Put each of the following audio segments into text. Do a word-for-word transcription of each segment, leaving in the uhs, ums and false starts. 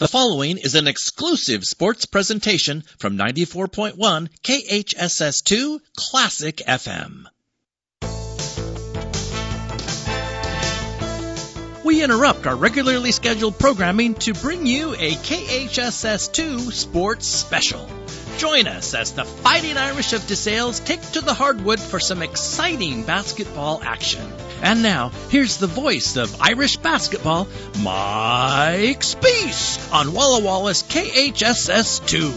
The following is an exclusive sports presentation from ninety-four point one K H S S two Classic F M. We interrupt our regularly scheduled programming to bring you a K H S S two sports special. Join us as the Fighting Irish of DeSales take to the hardwood for some exciting basketball action. And now, here's the voice of Irish basketball, Mike Speece, on Walla Walla's K H S S two.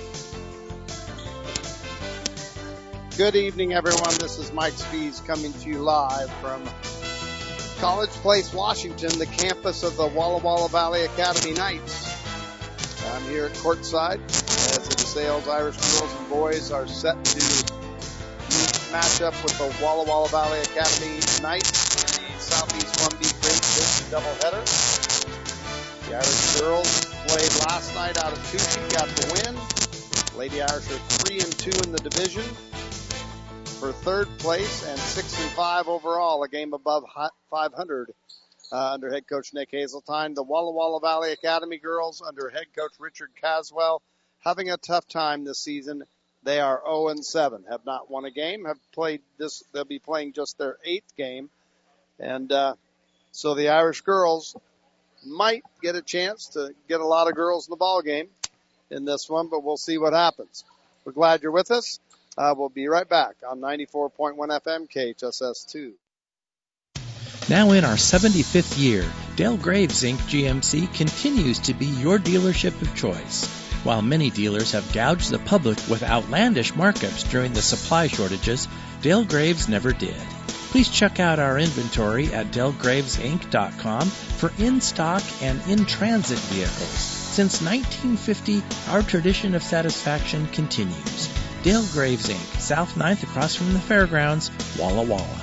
Good evening, everyone. This is Mike Speece coming to you live from College Place, Washington, the campus of the Walla Walla Valley Academy Knights. I'm here at courtside as the DeSales Irish girls and boys are set to match up with the Walla Walla Valley Academy Knights in the Southeast one B Great Division doubleheader. The Irish girls played last night out of Tucci, got the win. Lady Irish are three and two in the division for third place and six and five overall, a game above five hundred uh, under head coach Nick Hazeltine. The Walla Walla Valley Academy girls under head coach Richard Caswell having a tough time this season. They are oh and seven, have not won a game, have played this, they'll be playing just their eighth game. And, uh, so the Irish girls might get a chance to get a lot of girls in the ball game in this one, but we'll see what happens. We're glad you're with us. Uh, we'll be right back on ninety-four point one F M K H S S two. Now in our seventy-fifth year, Dale Graves Incorporated. G M C continues to be your dealership of choice. While many dealers have gouged the public with outlandish markups during the supply shortages, Dale Graves never did. Please check out our inventory at dale graves inc dot com for in-stock and in-transit vehicles. Since nineteen fifty, our tradition of satisfaction continues. Dale Graves Incorporated, South ninth across from the fairgrounds, Walla Walla.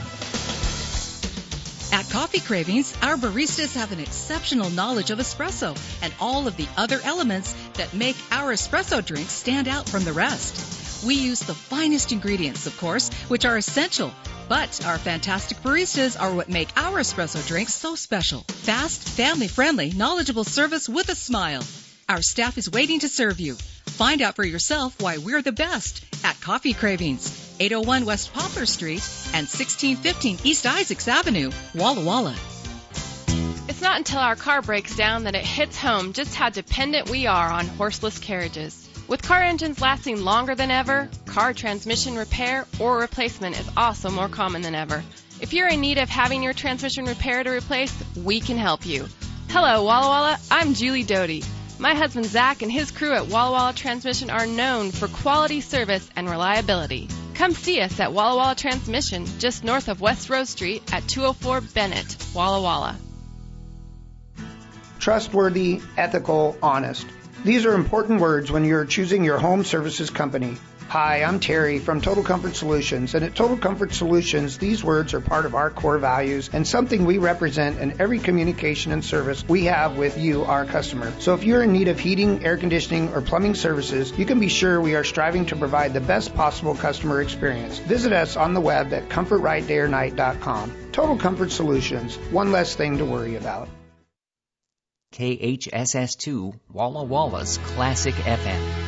At Coffee Cravings, our baristas have an exceptional knowledge of espresso and all of the other elements that make our espresso drinks stand out from the rest. We use the finest ingredients, of course, which are essential, but our fantastic baristas are what make our espresso drinks so special. Fast, family-friendly, knowledgeable service with a smile. Our staff is waiting to serve you. Find out for yourself why we're the best at Coffee Cravings, eight oh one West Poplar Street and sixteen fifteen East Isaacs Avenue, Walla Walla. It's not until our car breaks down that it hits home just how dependent we are on horseless carriages. With car engines lasting longer than ever, car transmission repair or replacement is also more common than ever. If you're in need of having your transmission repaired or replaced, we can help you. Hello, Walla Walla. I'm Julie Doty. My husband Zach and his crew at Walla Walla Transmission are known for quality service and reliability. Come see us at Walla Walla Transmission, just north of West Rose Street at two oh four Bennett, Walla Walla. Trustworthy, ethical, honest. These are important words when you're choosing your home services company. Hi, I'm Terry from Total Comfort Solutions, and at Total Comfort Solutions, these words are part of our core values and something we represent in every communication and service we have with you, our customer. So if you're in need of heating, air conditioning, or plumbing services, you can be sure we are striving to provide the best possible customer experience. Visit us on the web at comfort right day or night dot com. Total Comfort Solutions, one less thing to worry about. K H S S two, Walla Walla's Classic F M.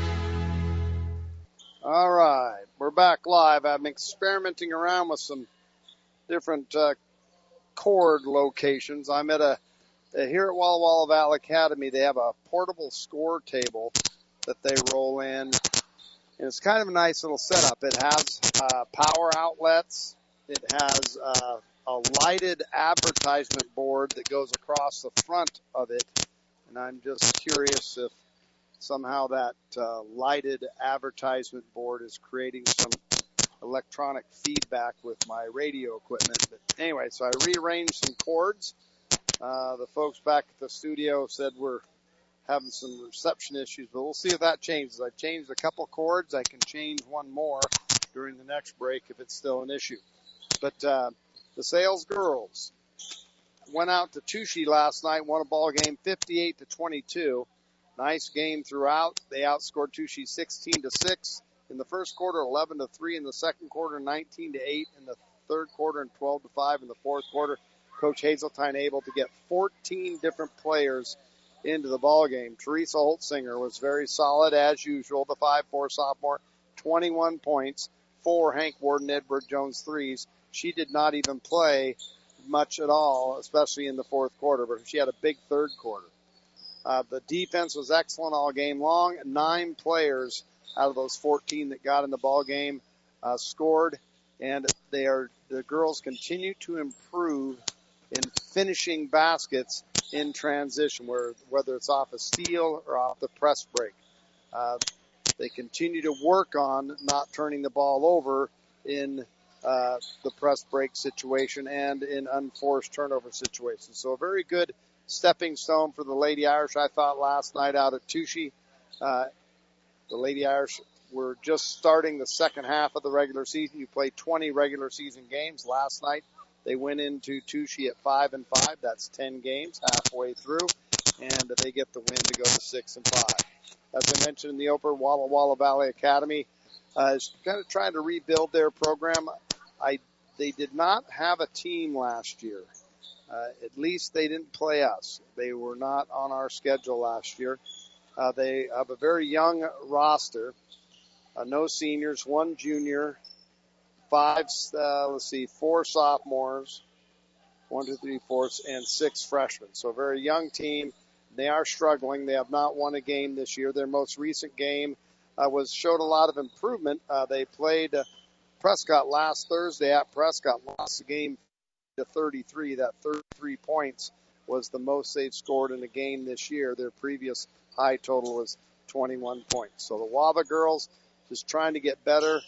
All right, we're back live. I'm experimenting around with some different uh, cord locations. I'm at a, uh, here at Walla Walla Valley Academy, they have a portable score table that they roll in. And it's kind of a nice little setup. It has uh, power outlets. It has uh, a lighted advertisement board that goes across the front of it. And I'm just curious if somehow that uh, lighted advertisement board is creating some electronic feedback with my radio equipment. But anyway, so I rearranged some cords. Uh, the folks back at the studio said we're having some reception issues, but we'll see if that changes. I changed a couple cords. I can change one more during the next break if it's still an issue. But uh, the DeSales girls went out to Tucci last night, won a ball game fifty-eight to twenty-two. Nice game throughout. They outscored Tucci sixteen to six in the first quarter, eleven to three in the second quarter, nineteen to eight in the third quarter, and twelve to five in the fourth quarter. Coach Hazeltine able to get fourteen different players into the ball game. Teresa Holtzinger was very solid as usual. The five four sophomore, twenty-one points, four Hank Warden Edward Jones threes. She did not even play much at all, especially in the fourth quarter, but she had a big third quarter. Uh, the defense was excellent all game long. Nine players out of those fourteen that got in the ball game uh, scored, and they are the girls continue to improve in finishing baskets in transition, where whether it's off a steal or off the press break. Uh, they continue to work on not turning the ball over in uh, the press break situation and in unforced turnover situations. So a very good stepping stone for the Lady Irish, I thought, last night out at Touchy. Uh, the Lady Irish were just starting the second half of the regular season. You played twenty regular season games last night. They went into Touchy at five and five. That's ten games halfway through, and they get the win to go to six and five. As I mentioned in the opener, Walla Walla Valley Academy uh, is kind of trying to rebuild their program. I they did not have a team last year. Uh, at least they didn't play us. They were not on our schedule last year. Uh, they have a very young roster. Uh, no seniors, one junior, five, uh, let's see, four sophomores, one, two, three, four, and six freshmen. So a very young team. They are struggling. They have not won a game this year. Their most recent game uh, was showed a lot of improvement. Uh, they played uh, Prescott last Thursday at Prescott, lost the game to thirty-three. That thirty-three points was the most they've scored in a game this year. Their previous high total was twenty-one points. So the W A V A girls just trying to get better,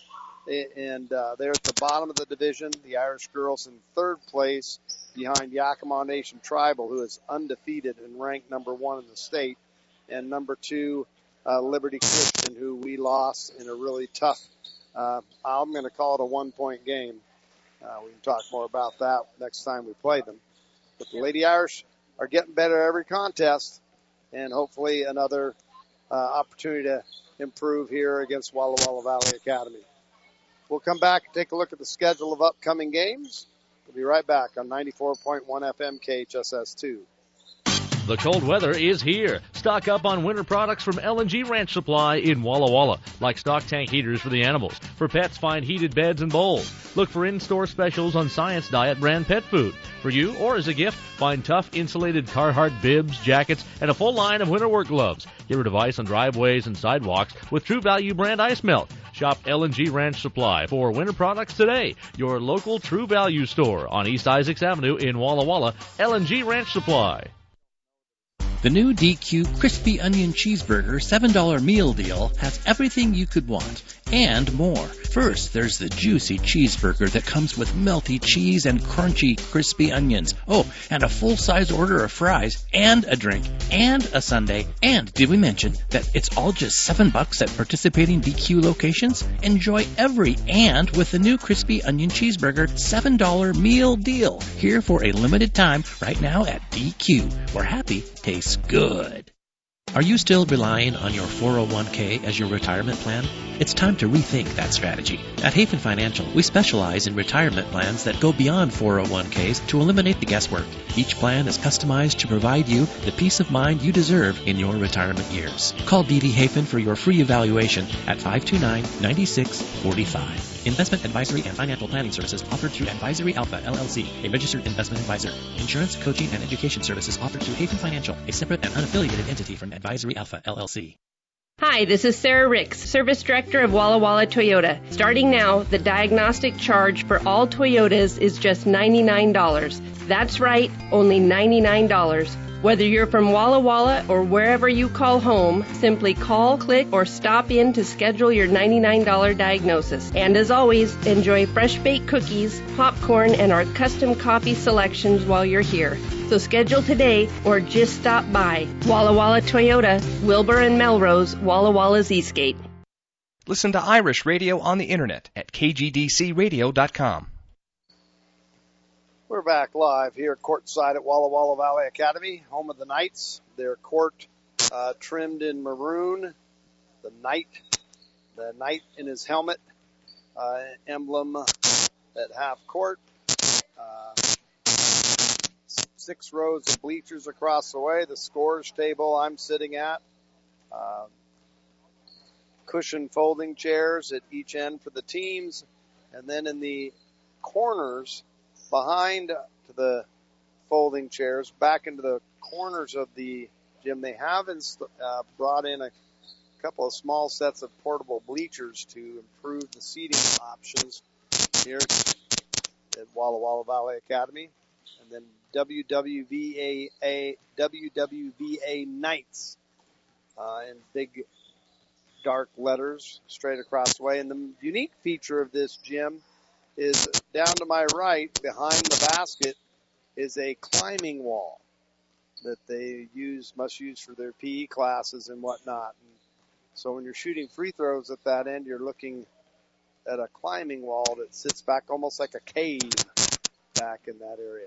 and uh, they're at the bottom of the division. The Irish girls in third place behind Yakima Nation Tribal, who is undefeated and ranked number one in the state, and number two, uh, Liberty Christian, who we lost in a really tough, uh, I'm going to call it a one-point game. Uh, we can talk more about that next time we play them. But the Lady Irish are getting better every contest, and hopefully another uh, opportunity to improve here against Walla Walla Valley Academy. We'll come back and take a look at the schedule of upcoming games. We'll be right back on ninety-four point one F M K H S S two. The cold weather is here. Stock up on winter products from L and G Ranch Supply in Walla Walla, like stock tank heaters for the animals. For pets, find heated beds and bowls. Look for in-store specials on Science Diet brand pet food. For you or as a gift, find tough insulated Carhartt bibs, jackets, and a full line of winter work gloves. Get rid of ice on driveways and sidewalks with True Value brand ice melt. Shop L and G Ranch Supply for winter products today. Your local True Value store on East Isaacs Avenue in Walla Walla. L and G Ranch Supply. The new D Q Crispy Onion Cheeseburger seven dollar meal deal has everything you could want and more. First, there's the juicy cheeseburger that comes with melty cheese and crunchy crispy onions. Oh, and a full-size order of fries and a drink and a sundae. And did we mention that it's all just seven bucks at participating D Q locations? Enjoy every and with the new Crispy Onion Cheeseburger seven dollar meal deal. Here for a limited time right now at D Q, where happy tastes good. Are you still relying on your four oh one k as your retirement plan? It's time to rethink that strategy. At Hafen Financial, we specialize in retirement plans that go beyond four oh one k's to eliminate the guesswork. Each plan is customized to provide you the peace of mind you deserve in your retirement years. Call B V Hafen for your free evaluation at five two nine, nine six four five. Investment advisory and financial planning services offered through Advisory Alpha, L L C, a registered investment advisor. Insurance, coaching, and education services offered through Hafen Financial, a separate and unaffiliated entity from Advisory Alpha, L L C. Hi, this is Sarah Ricks, Service Director of Walla Walla Toyota. Starting now, the diagnostic charge for all Toyotas is just ninety-nine dollars. That's right, only ninety-nine dollars. Whether you're from Walla Walla or wherever you call home, simply call, click, or stop in to schedule your ninety-nine dollars diagnosis. And as always, enjoy fresh baked cookies, popcorn, and our custom coffee selections while you're here. So schedule today or just stop by. Walla Walla Toyota, Wilbur and Melrose, Walla Walla's Eastgate. Listen to Irish Radio on the internet at k g d c radio dot com. We're back live here courtside at Walla Walla Valley Academy, home of the Knights. Their court uh, trimmed in maroon. The Knight, the Knight in his helmet, uh, emblem at half court. Uh, six rows of bleachers across the way, the scores table I'm sitting at, uh, cushion folding chairs at each end for the teams, and then in the corners behind to the folding chairs, back into the corners of the gym, they have inst- uh, brought in a couple of small sets of portable bleachers to improve the seating options here at Walla Walla Valley Academy. And then W W V A, W W V A Knights uh, in big dark letters straight across the way. And the unique feature of this gym is down to my right, behind the basket, is a climbing wall that they use, must use for their P E classes and whatnot. And so when you're shooting free throws at that end, you're looking at a climbing wall that sits back almost like a cave back in that area.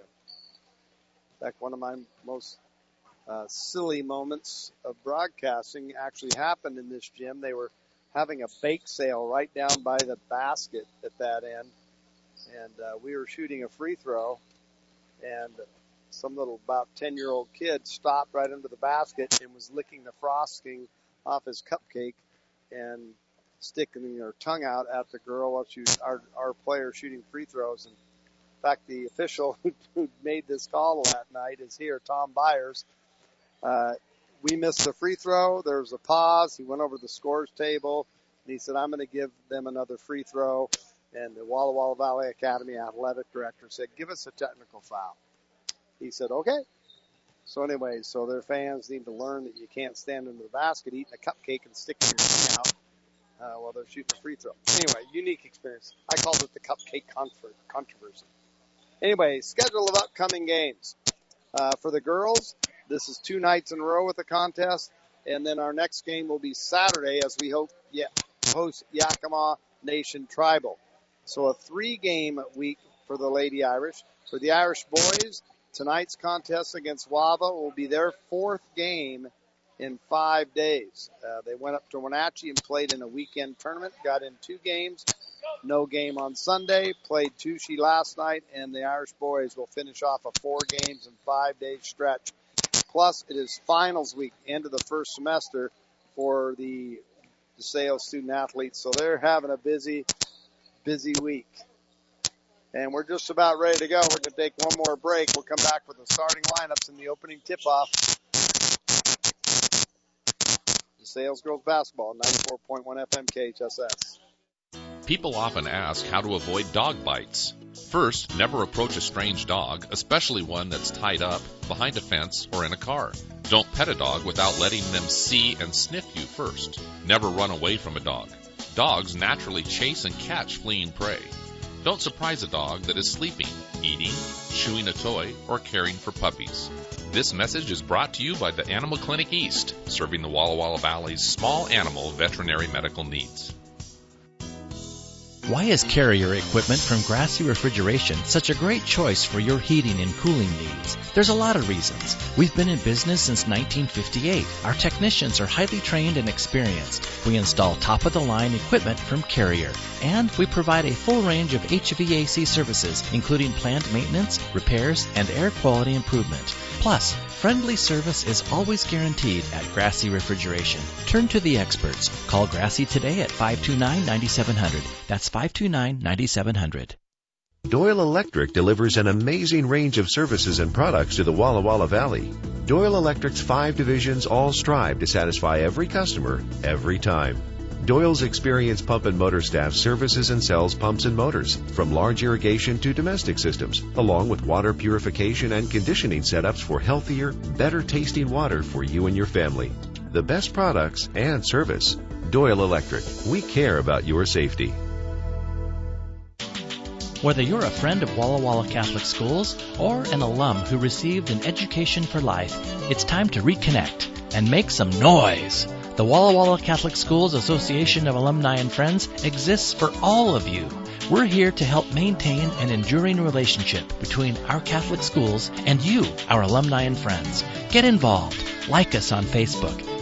In fact, one of my most uh, silly moments of broadcasting actually happened in this gym. They were having a bake sale right down by the basket at that end, and uh, we were shooting a free throw, and some little about ten-year-old kid stopped right under the basket and was licking the frosting off his cupcake and sticking her tongue out at the girl while she was, our, our player shooting free throws. And in fact, the official who made this call that night is here, Tom Byers. Uh, we missed the free throw. There was a pause. He went over to the scores table, and he said, I'm going to give them another free throw. And the Walla Walla Valley Academy athletic director said, give us a technical foul. He said, okay. So anyway, so their fans need to learn that you can't stand under the basket eating a cupcake and sticking your tongue out uh, while they're shooting a free throw. Anyway, unique experience. I called it the cupcake controversy. Anyway, schedule of upcoming games. Uh, for the girls, this is two nights in a row with the contest, and then our next game will be Saturday as we hope yeah, host Yakima Nation Tribal. So a three-game week for the Lady Irish. For the Irish boys, tonight's contest against Wava will be their fourth game in five days. Uh, they went up to Wenatchee and played in a weekend tournament, got in two games, no game on Sunday, played Touchy last night, and the Irish boys will finish off a four games and five day stretch. Plus, it is finals week, end of the first semester for the DeSales student athletes, so they're having a busy, busy week. And we're just about ready to go. We're going to take one more break. We'll come back with the starting lineups in the opening tip-off. DeSales Girls Basketball, ninety-four point one F M K H S S. People often ask how to avoid dog bites. First, never approach a strange dog, especially one that's tied up, behind a fence, or in a car. Don't pet a dog without letting them see and sniff you first. Never run away from a dog. Dogs naturally chase and catch fleeing prey. Don't surprise a dog that is sleeping, eating, chewing a toy, or caring for puppies. This message is brought to you by the Animal Clinic East, serving the Walla Walla Valley's small animal veterinary medical needs. Why is Carrier equipment from Grassy Refrigeration such a great choice for your heating and cooling needs? There's a lot of reasons. We've been in business since nineteen fifty-eight. Our technicians are highly trained and experienced. We install top-of-the-line equipment from Carrier. And we provide a full range of H V A C services, including planned maintenance, repairs, and air quality improvement. Plus, friendly service is always guaranteed at Grassy Refrigeration. Turn to the experts. Call Grassy today at five two nine, nine seven zero zero. That's five two nine, nine seven zero zero. Doyle Electric delivers an amazing range of services and products to the Walla Walla Valley. Doyle Electric's five divisions all strive to satisfy every customer, every time. Doyle's experienced pump and motor staff services and sells pumps and motors, from large irrigation to domestic systems, along with water purification and conditioning setups for healthier, better tasting water for you and your family. The best products and service. Doyle Electric. We care about your safety. Whether you're a friend of Walla Walla Catholic Schools or an alum who received an education for life, it's time to reconnect and make some noise. The Walla Walla Catholic Schools Association of Alumni and Friends exists for all of you. We're here to help maintain an enduring relationship between our Catholic schools and you, our alumni and friends. Get involved. Like us on Facebook.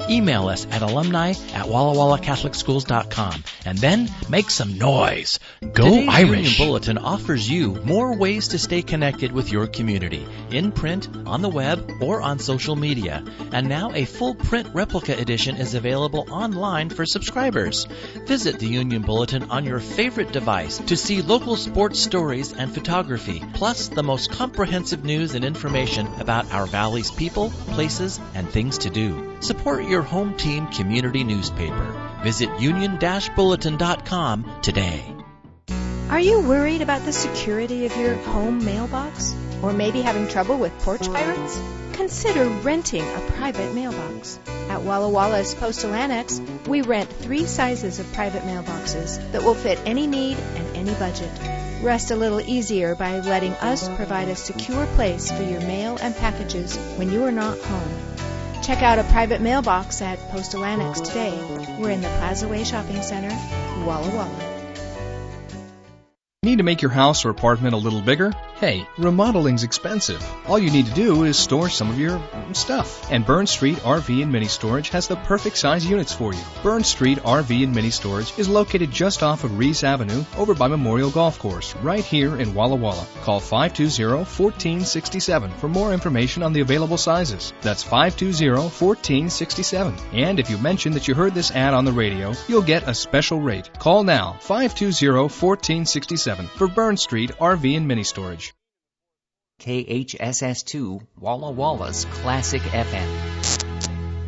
Email us at alumni at walla walla catholic schools dot com and then make some noise. Go Today's Irish! Union Bulletin offers you more ways to stay connected with your community, in print, on the web, or on social media. And now a full print replica edition is available online for subscribers. Visit the Union Bulletin on your favorite device to see local sports stories and photography, plus the most comprehensive news and information about our valley's people, places, and things to do. Support your home team community newspaper. Visit union dash bulletin dot com today. Are you worried about the security of your home mailbox? Or maybe having trouble with porch pirates? Consider renting a private mailbox. At Walla Walla's Postal Annex, we rent three sizes of private mailboxes that will fit any need and any budget. Rest a little easier by letting us provide a secure place for your mail and packages when you are not home. Check out a private mailbox at Postal Annex today. We're in the Plaza Way Shopping Center, Walla Walla. Need to make your house or apartment a little bigger? Hey, remodeling's expensive. All you need to do is store some of your stuff. And Burn Street R V and Mini Storage has the perfect size units for you. Burn Street R V and Mini Storage is located just off of Reese Avenue over by Memorial Golf Course, right here in Walla Walla. Call five two zero, one four six seven for more information on the available sizes. That's five two zero, one four six seven. And if you mention that you heard this ad on the radio, you'll get a special rate. Call now, five two zero, one four six seven for Burn Street R V and Mini Storage. K H S S two, Walla Walla's Classic F M.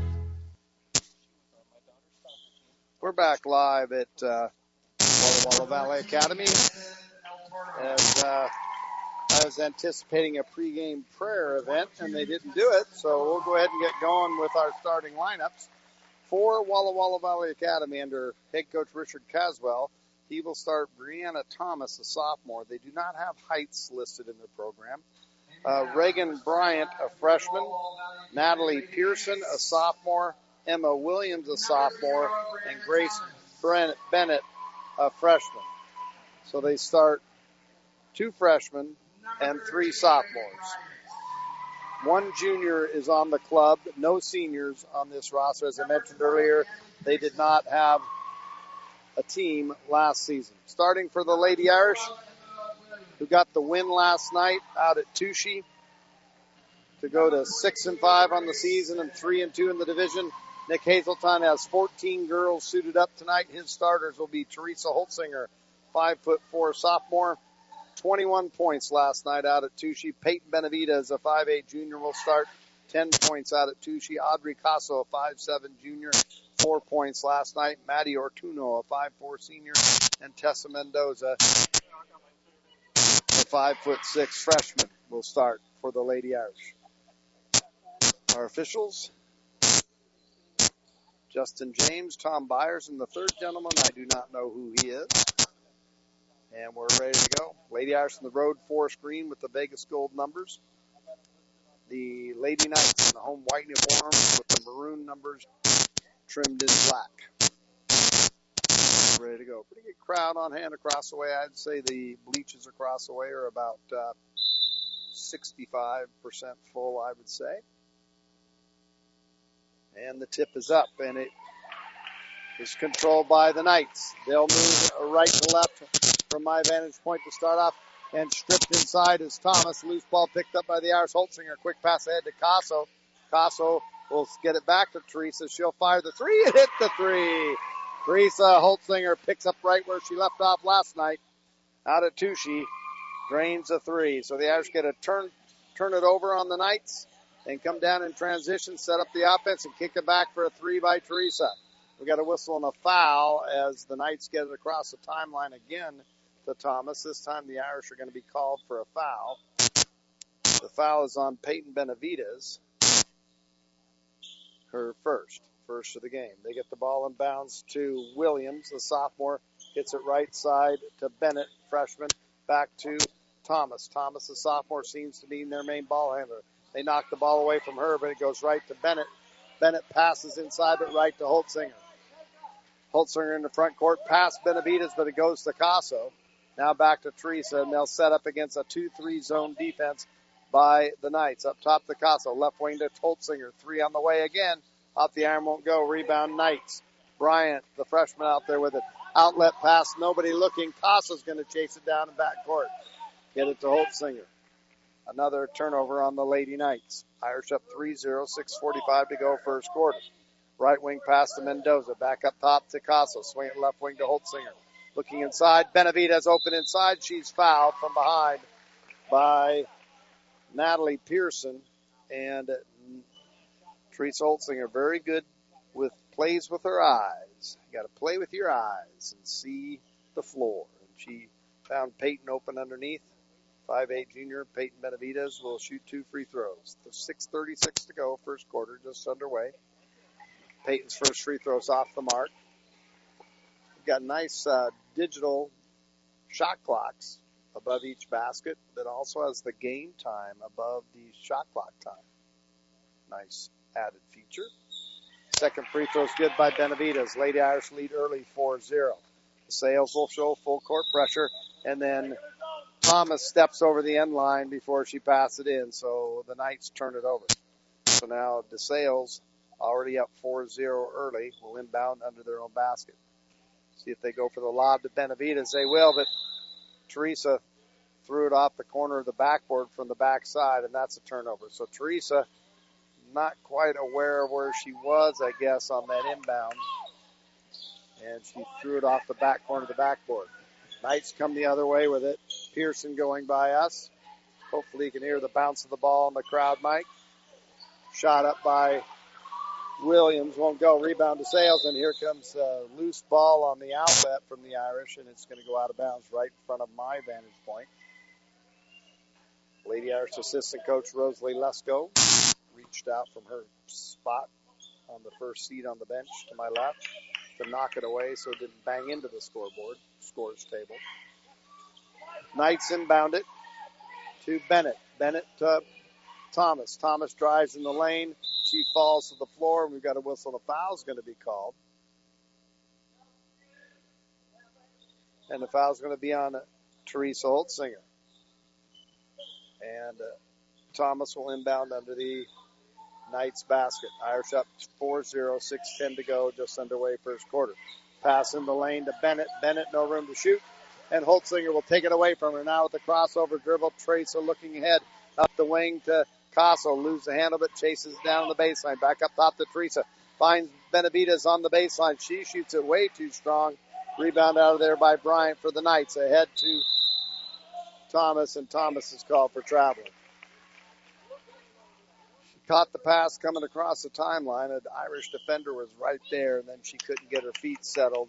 We're back live at uh, Walla Walla Valley Academy. As uh, I was anticipating a pregame prayer event, and they didn't do it, so we'll go ahead and get going with our starting lineups. For Walla Walla Valley Academy under head coach Richard Caswell, he will start Brianna Thomas, a sophomore. They do not have heights listed in their program. Uh, Reagan Bryant, a freshman. Natalie Pearson, a sophomore. Emma Williams, a sophomore. And Grace Bennett, a freshman. So they start two freshmen and three sophomores. One junior is on the club. No seniors on this roster. As I mentioned earlier, they did not have a team last season. Starting for the Lady Irish, who got the win last night out at Touchy to go to six and five on the season and three and two in the division. Nick Hazelton has fourteen girls suited up tonight. His starters will be Teresa Holtzinger, five foot four sophomore, twenty-one points last night out at Touchy. Peyton Benavidez, a five eight junior, will start ten points out at Touchy. Audrey Casso, a five seven junior, four points last night. Maddie Ortuno, a five four senior, and Tessa Mendoza, a five foot six freshman, will start for the Lady Irish. Our officials, Justin James, Tom Byers, and the third gentleman, I do not know who he is. And we're ready to go. Lady Irish in the road forest green with the Vegas gold numbers. The Lady Knights in the home white uniforms with the maroon numbers trimmed in black. Ready to go. Pretty good crowd on hand across the way. I'd say the bleachers across the way are about uh, sixty-five percent full, I would say. And the tip is up, and it is controlled by the Knights. They'll move right to left from my vantage point to start off, and stripped inside is Thomas. Loose ball picked up by the Irish. Holtzinger, quick pass ahead to Casso. Casso will get it back to Teresa. She'll fire the three and hit the three. Teresa Holtzinger picks up right where she left off last night out at Touchy. Drains a three. So the Irish get a turn, turn it over on the Knights and come down in transition, set up the offense, and kick it back for a three by Teresa. We got a whistle and a foul as the Knights get it across the timeline again to Thomas. This time the Irish are going to be called for a foul. The foul is on Peyton Benavidez, her first, first of the game. They get the ball in bounds to Williams, the sophomore, hits it right side to Bennett, freshman, back to Thomas. Thomas, the sophomore, seems to be their main ball handler. They knock the ball away from her, but it goes right to Bennett. Bennett passes inside, but right to Holtzinger. Holtzinger in the front court, past Benavidez, but it goes to Casso. Now back to Teresa, and they'll set up against a two three zone defense by the Knights. Up top to Casso, left wing to Holtzinger. Three on the way again. Off the iron, won't go. Rebound, Knights. Bryant, the freshman, out there with it. Outlet pass, nobody looking. Casa's going to chase it down in backcourt. Get it to Holtzinger. Another turnover on the Lady Knights. Irish up three zero, six forty-five to go first quarter. Right wing pass to Mendoza. Back up top to Casa. Swing it left wing to Holtzinger. Looking inside. Benavidez open inside. She's fouled from behind by Natalie Pearson. And Teresa Holtzinger, very good with plays with her eyes. You got to play with your eyes and see the floor. And she found Peyton open underneath. five eight junior Peyton Benavidez will shoot two free throws. There's six thirty-six to go, first quarter, just underway. Peyton's first free throw's off the mark. We've got nice uh, digital shot clocks above each basket that also has the game time above the shot clock time. Nice added feature. Second free throw's good by Benavidez. Lady Irish lead early four zero. The Sales will show full court pressure, and then Thomas steps over the end line before she passes it in, so the Knights turn it over. So now DeSales, already up four zero early, will inbound under their own basket. See if they go for the lob to Benavidez. They will, but Teresa threw it off the corner of the backboard from the backside, and that's a turnover. So Teresa, not quite aware of where she was, I guess, on that inbound, and she threw it off the back corner of the backboard. Knights come the other way with it. Pearson going by us. Hopefully you can hear the bounce of the ball in the crowd, Mike. Shot up by Williams. Won't go. Rebound to Sales, and here comes a loose ball on the outlet from the Irish, and it's going to go out of bounds right in front of my vantage point. Lady Irish assistant coach Rosalie Lesko reached out from her spot on the first seat on the bench to my left to knock it away so it didn't bang into the scoreboard, scores table. Knights inbound it to Bennett. Bennett to Thomas. Thomas drives in the lane. She falls to the floor, and we've got a whistle. The foul's going to be called. And the foul's going to be on Teresa Holtzinger. And uh, Thomas will inbound under the Knights basket. Irish up four zero, six ten to go, just underway first quarter. Pass in the lane to Bennett. Bennett, no room to shoot. And Holtzinger will take it away from her. Now with the crossover dribble, Teresa looking ahead. Up the wing to Caso. Lose the handle, but chases down the baseline. Back up top to Teresa. Finds Benavidez on the baseline. She shoots it way too strong. Rebound out of there by Bryant for the Knights. Ahead to Thomas, and Thomas is called for traveling. She caught the pass coming across the timeline. An Irish defender was right there, and then she couldn't get her feet settled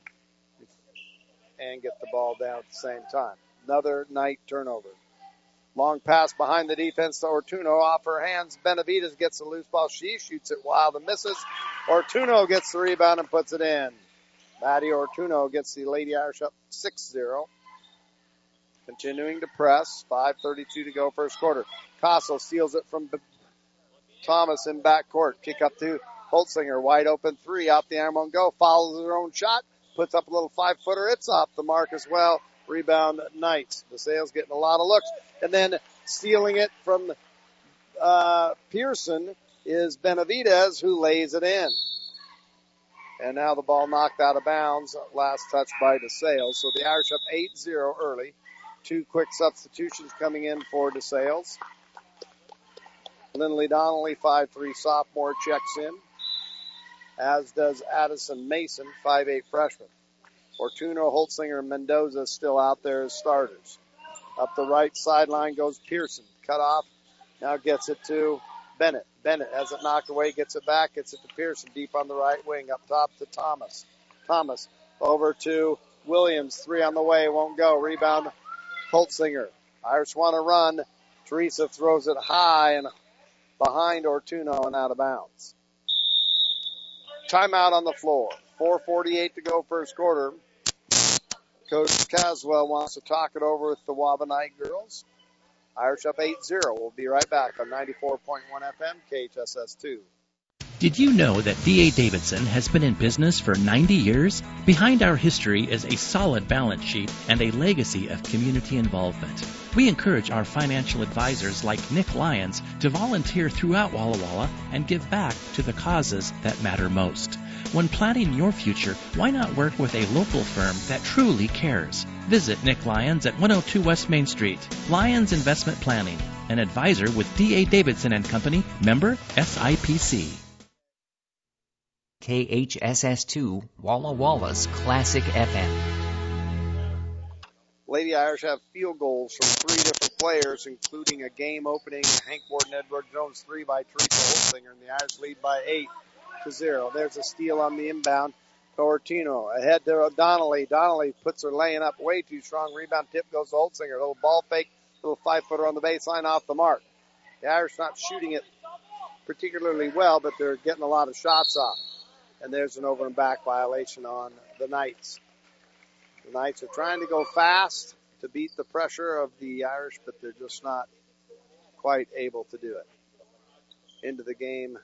and get the ball down at the same time. Another Knight turnover. Long pass behind the defense to Ortuno. Off her hands, Benavidez gets a loose ball. She shoots it wild and misses. Ortuno gets the rebound and puts it in. Maddie Ortuno gets the Lady Irish up six zero. Continuing to press. five thirty-two to go first quarter. Caso steals it from B- Thomas in backcourt. Kick up to Holtzinger. Wide open three. Out the arm won't go. Follows her own shot. Puts up a little five-footer. It's off the mark as well. Rebound Knights. DeSales getting a lot of looks. And then stealing it from uh, Pearson is Benavidez, who lays it in. And now the ball knocked out of bounds. Last touch by DeSales. So the Irish up eight zero early. Two quick substitutions coming in for DeSales. Lindley Donnelly, five three sophomore, checks in, as does Addison Mason, five eight freshman. Ortuno, Holtzinger, and Mendoza still out there as starters. Up the right sideline goes Pearson. Cut off. Now gets it to Bennett. Bennett has it knocked away, gets it back, gets it to Pearson deep on the right wing. Up top to Thomas. Thomas over to Williams. Three on the way, won't go. Rebound Holtzinger. Irish want to run. Teresa throws it high and behind Ortuno and out of bounds. Timeout on the floor. four forty-eight to go first quarter. Coach Caswell wants to talk it over with the Wabanite girls. Irish up eight zero. We'll be right back on ninety-four point one F M, K H S S two. Did you know that D A. Davidson has been in business for ninety years? Behind our history is a solid balance sheet and a legacy of community involvement. We encourage our financial advisors like Nick Lyons to volunteer throughout Walla Walla and give back to the causes that matter most. When planning your future, why not work with a local firm that truly cares? Visit Nick Lyons at one oh two West Main Street. Lyons Investment Planning, an advisor with D A Davidson and Company, member S I P C. K H S S two, Walla Walla's Classic F M. Lady Irish have field goals from three different players, including a game-opening Hank Ward and Edward Jones three by Teresa Holsinger, and the Irish lead by eight to zero. There's a steal on the inbound to Ortino. Ahead to Donnelly. Donnelly puts her laying up way too strong. Rebound tip goes to Holsinger. A little ball fake, little five-footer on the baseline off the mark. The Irish not shooting it particularly well, but they're getting a lot of shots off. And there's an over and back violation on the Knights. The Knights are trying to go fast to beat the pressure of the Irish, but they're just not quite able to do it. Into the game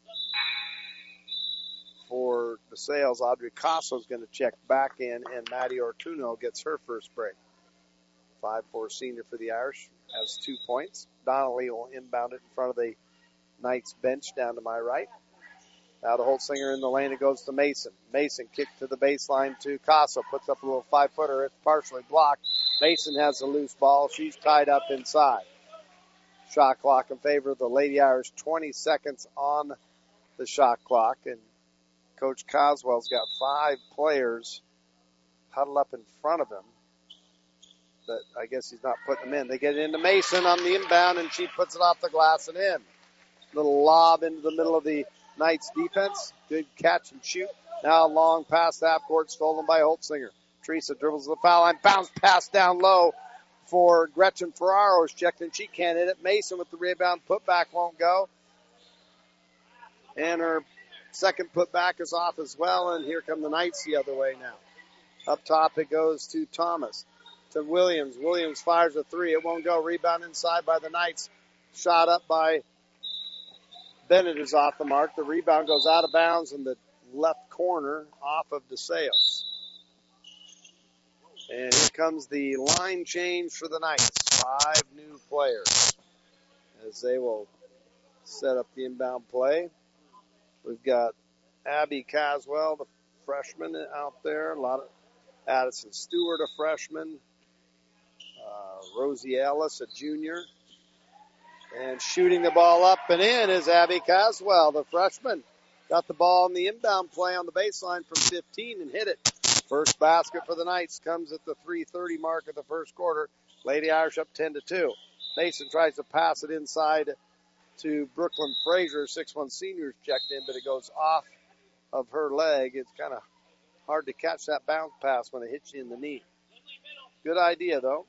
for the Sales, Audrey Casso is going to check back in, and Maddie Ortuno gets her first break. five four senior for the Irish has two points. Donnelly will inbound it in front of the Knights bench down to my right. Now to Holsinger in the lane, it goes to Mason. Mason kicked to the baseline to Casso. Puts up a little five-footer. It's partially blocked. Mason has a loose ball. She's tied up inside. Shot clock in favor of the Lady Irish. twenty seconds on the shot clock. And Coach Coswell's got five players huddled up in front of him. But I guess he's not putting them in. They get it into Mason on the inbound, and she puts it off the glass and in. Little lob into the middle of the Knights defense. Good catch and shoot. Now long pass half court, stolen by Holsinger. Teresa dribbles the foul line. Bounce pass down low for Gretchen Ferraro. Is checked and she can't hit it. Mason with the rebound. Putback won't go. And her second putback is off as well. And here come the Knights the other way now. Up top it goes to Thomas. To Williams. Williams fires a three. It won't go. Rebound inside by the Knights. Shot up by Bennett is off the mark. The rebound goes out of bounds in the left corner off of DeSales. And here comes the line change for the Knights. Five new players as they will set up the inbound play. We've got Abby Caswell, the freshman out there. A lot of Addison Stewart, a freshman. Uh, Rosie Ellis, a junior. And shooting the ball up and in is Abby Caswell, the freshman. Got the ball in the inbound play on the baseline from fifteen and hit it. First basket for the Knights comes at the three thirty mark of the first quarter. Lady Irish up ten to two. Mason tries to pass it inside to Brooklyn Frazier. six one senior's checked in, but it goes off of her leg. It's kind of hard to catch that bounce pass when it hits you in the knee. Good idea, though.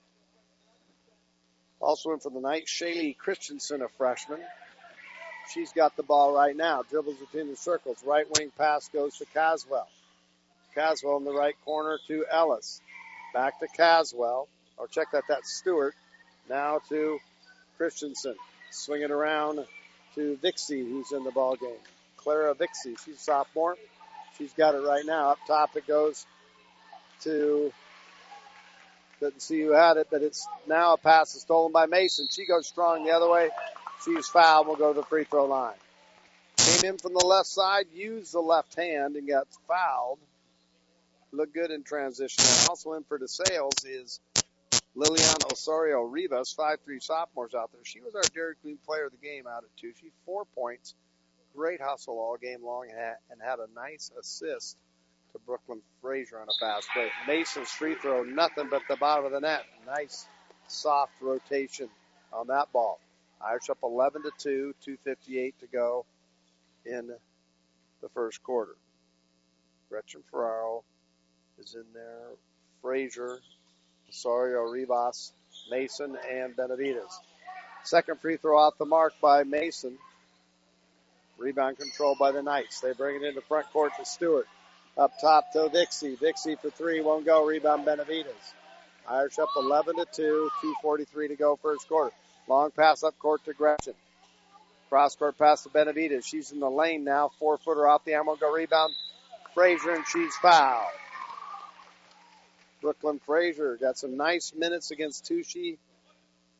Also in for the Knights, Shaylee Christensen, a freshman. She's got the ball right now. Dribbles between the circles. Right wing pass goes to Caswell. Caswell in the right corner to Ellis. Back to Caswell. Or check that, that's Stewart. Now to Christensen. Swing it around to Vixie, who's in the ball game. Clara Vixie, she's a sophomore. She's got it right now. Up top it goes to... Couldn't see who had it, but it's now a pass is stolen by Mason. She goes strong the other way. She's fouled. Will go to the free throw line. Came in from the left side, used the left hand, and got fouled. Looked good in transition. And also in for DeSales is Liliana Osorio Rivas, five three sophomores out there. She was our Dairy Queen player of the game out at two. She's four points. Great hustle all game long and had, and had a nice assist to Brooklyn Frazier on a fast break. Mason's free throw, nothing but the bottom of the net. Nice soft rotation on that ball. Irish up eleven to two, two fifty-eight to go in the first quarter. Gretchen Ferraro is in there. Frazier, Osorio Rivas, Mason, and Benavides. Second free throw off the mark by Mason. Rebound controlled by the Knights. They bring it into front court to Stewart. Up top to Vixie. Vixie for three, won't go. Rebound Benavides. Irish up eleven to two, two forty-three to go first quarter. Long pass up court to Gretchen. Cross court pass to Benavides. She's in the lane now. Four footer off the arm, will go rebound Frazier, and she's fouled. Brooklyn Frazier got some nice minutes against Touchy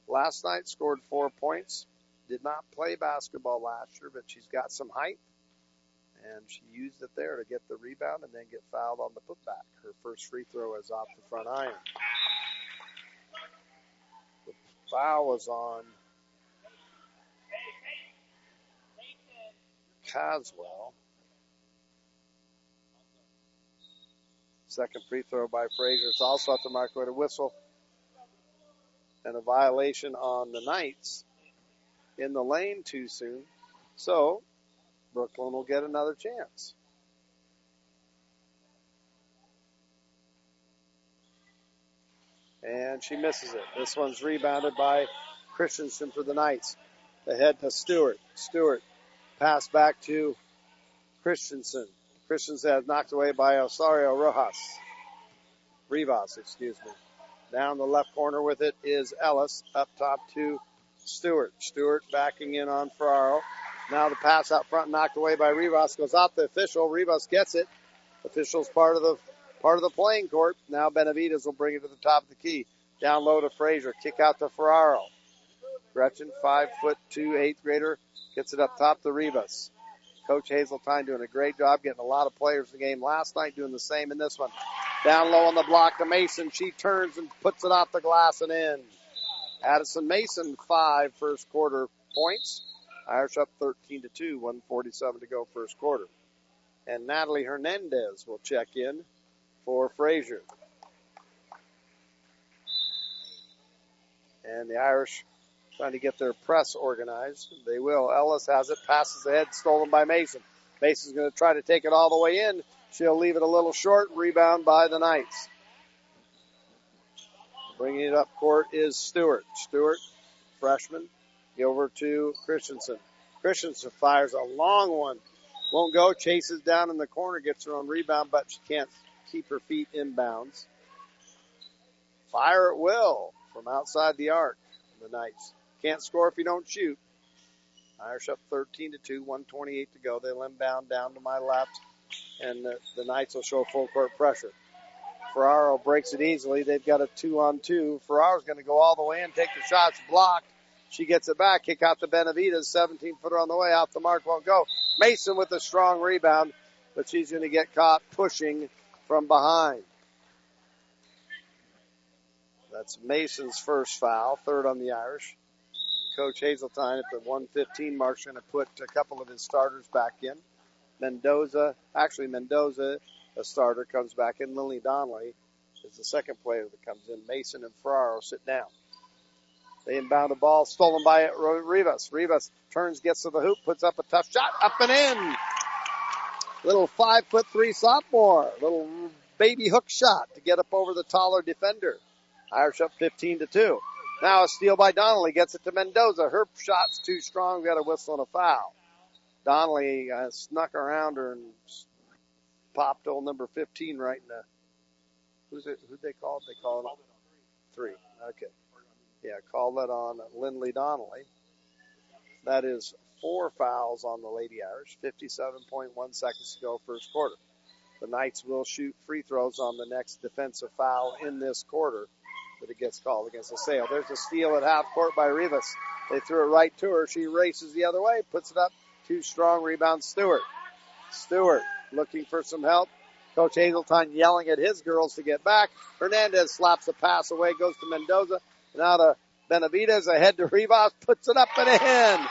last night, scored four points. Did not play basketball last year, but she's got some height. And she used it there to get the rebound and then get fouled on the putback. Her first free throw is off the front iron. The foul was on Caswell. Second free throw by Frazier. It's also at the mark with a whistle. And a violation on the Knights in the lane too soon. So Brooklyn will get another chance. And she misses it. This one's rebounded by Christensen for the Knights. Ahead to Stewart. Stewart pass back to Christensen. Christensen has knocked away by Osorio Rojas. Rivas, excuse me. Down the left corner with it is Ellis. Up top to Stewart. Stewart backing in on Ferraro. Now the pass out front knocked away by Rivas. Goes out the official. Rivas gets it. Official's part of the part of the playing court. Now Benavides will bring it to the top of the key. Down low to Frazier. Kick out to Ferraro. Gretchen, five foot two, eighth grader, gets it up top to Rivas. Coach Hazeltine doing a great job getting a lot of players in the game last night, doing the same in this one. Down low on the block to Mason. She turns and puts it off the glass and in. Addison Mason, five first quarter points. Irish up thirteen to two, one forty-seven to go first quarter. And Natalie Hernandez will check in for Frazier. And the Irish trying to get their press organized. They will. Ellis has it, passes ahead, stolen by Mason. Mason's going to try to take it all the way in. She'll leave it a little short. Rebound by the Knights. Bringing it up court is Stewart. Stewart, freshman, over to Christensen. Christensen fires a long one. Won't go, chases down in the corner, gets her own rebound, but she can't keep her feet inbounds. Fire at will from outside the arc. The Knights can't score if you don't shoot. Irish up thirteen to two, one twenty-eight to go. They'll inbound down to my left, and the, the Knights will show full court pressure. Ferraro breaks it easily. They've got a two on two. Ferraro's going to go all the way in, take the shots, blocked. She gets it back, kick out to Benavides, seventeen footer on the way, off the mark, won't go. Mason with a strong rebound, but she's going to get caught pushing from behind. That's Mason's first foul, third on the Irish. Coach Hazeltine at the one fifteen mark is going to put a couple of his starters back in. Mendoza, actually Mendoza, a starter, comes back in. Lily Donnelly is the second player that comes in. Mason and Ferraro sit down. They inbound the ball, stolen by Rivas. Rivas turns, gets to the hoop, puts up a tough shot, up and in. Little five foot three sophomore, little baby hook shot to get up over the taller defender. Irish up fifteen to two. Now a steal by Donnelly, gets it to Mendoza. Her shot's too strong, got a whistle and a foul. Donnelly uh, snuck around her and popped old number fifteen right in the, who's it, who'd they call it? They call it three. Okay. Yeah, call that on Lindley Donnelly. That is four fouls on the Lady Irish, fifty-seven point one seconds to go first quarter. The Knights will shoot free throws on the next defensive foul in this quarter that it gets called against the Sale. There's a steal at half court by Rivas. They threw it right to her. She races the other way, puts it up. Too strong, rebound Stewart. Stewart looking for some help. Coach Hazeltine yelling at his girls to get back. Hernandez slaps a pass away, goes to Mendoza. Now to Benavides, ahead to Rivas, puts it up and in.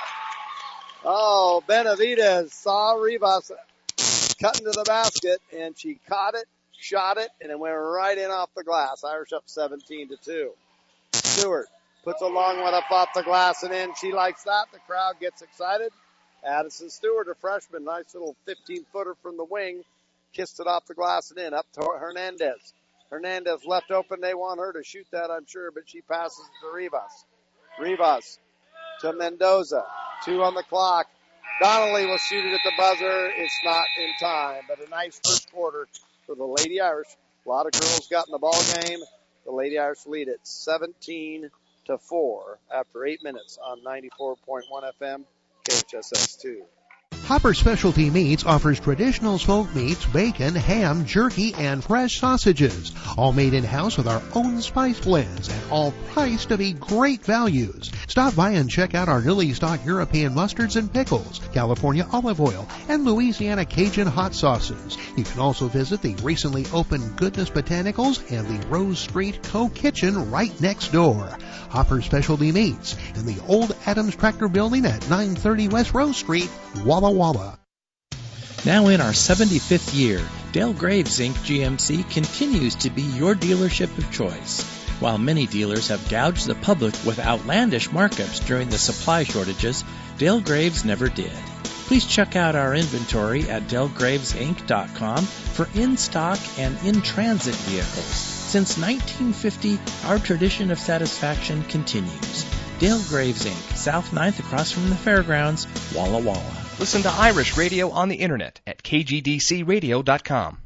Oh, Benavides saw Rivas cut into the basket, and she caught it, shot it, and it went right in off the glass. Irish up seventeen to two. Stewart puts a long one up off the glass and in. She likes that. The crowd gets excited. Addison Stewart, a freshman, nice little fifteen-footer from the wing, kissed it off the glass and in. Up to Hernandez. Hernandez left open. They want her to shoot that, I'm sure, but she passes to Rivas. Rivas to Mendoza. Two on the clock. Donnelly will shoot it at the buzzer. It's not in time, but a nice first quarter for the Lady Irish. A lot of girls got in the ball game. The Lady Irish lead it seventeen to four after eight minutes on ninety-four point one F M, K H S S two. Hopper Specialty Meats offers traditional smoked meats, bacon, ham, jerky, and fresh sausages, all made in-house with our own spice blends and all priced to be great values. Stop by and check out our newly stocked European mustards and pickles, California olive oil, and Louisiana Cajun hot sauces. You can also visit the recently opened Goodness Botanicals and the Rose Street Co-Kitchen right next door. Hopper Specialty Meats in the old Adams Tractor Building at nine thirty West Rose Street, Walla Walla. Now in our seventy-fifth year, Dale Graves Incorporated. G M C continues to be your dealership of choice. While many dealers have gouged the public with outlandish markups during the supply shortages, Dale Graves never did. Please check out our inventory at dale graves inc dot com for in-stock and in-transit vehicles. Since nineteen fifty, our tradition of satisfaction continues. Dale Graves Incorporated, South ninth across from the fairgrounds, Walla Walla. Listen to Irish Radio on the internet at k g d c radio dot com.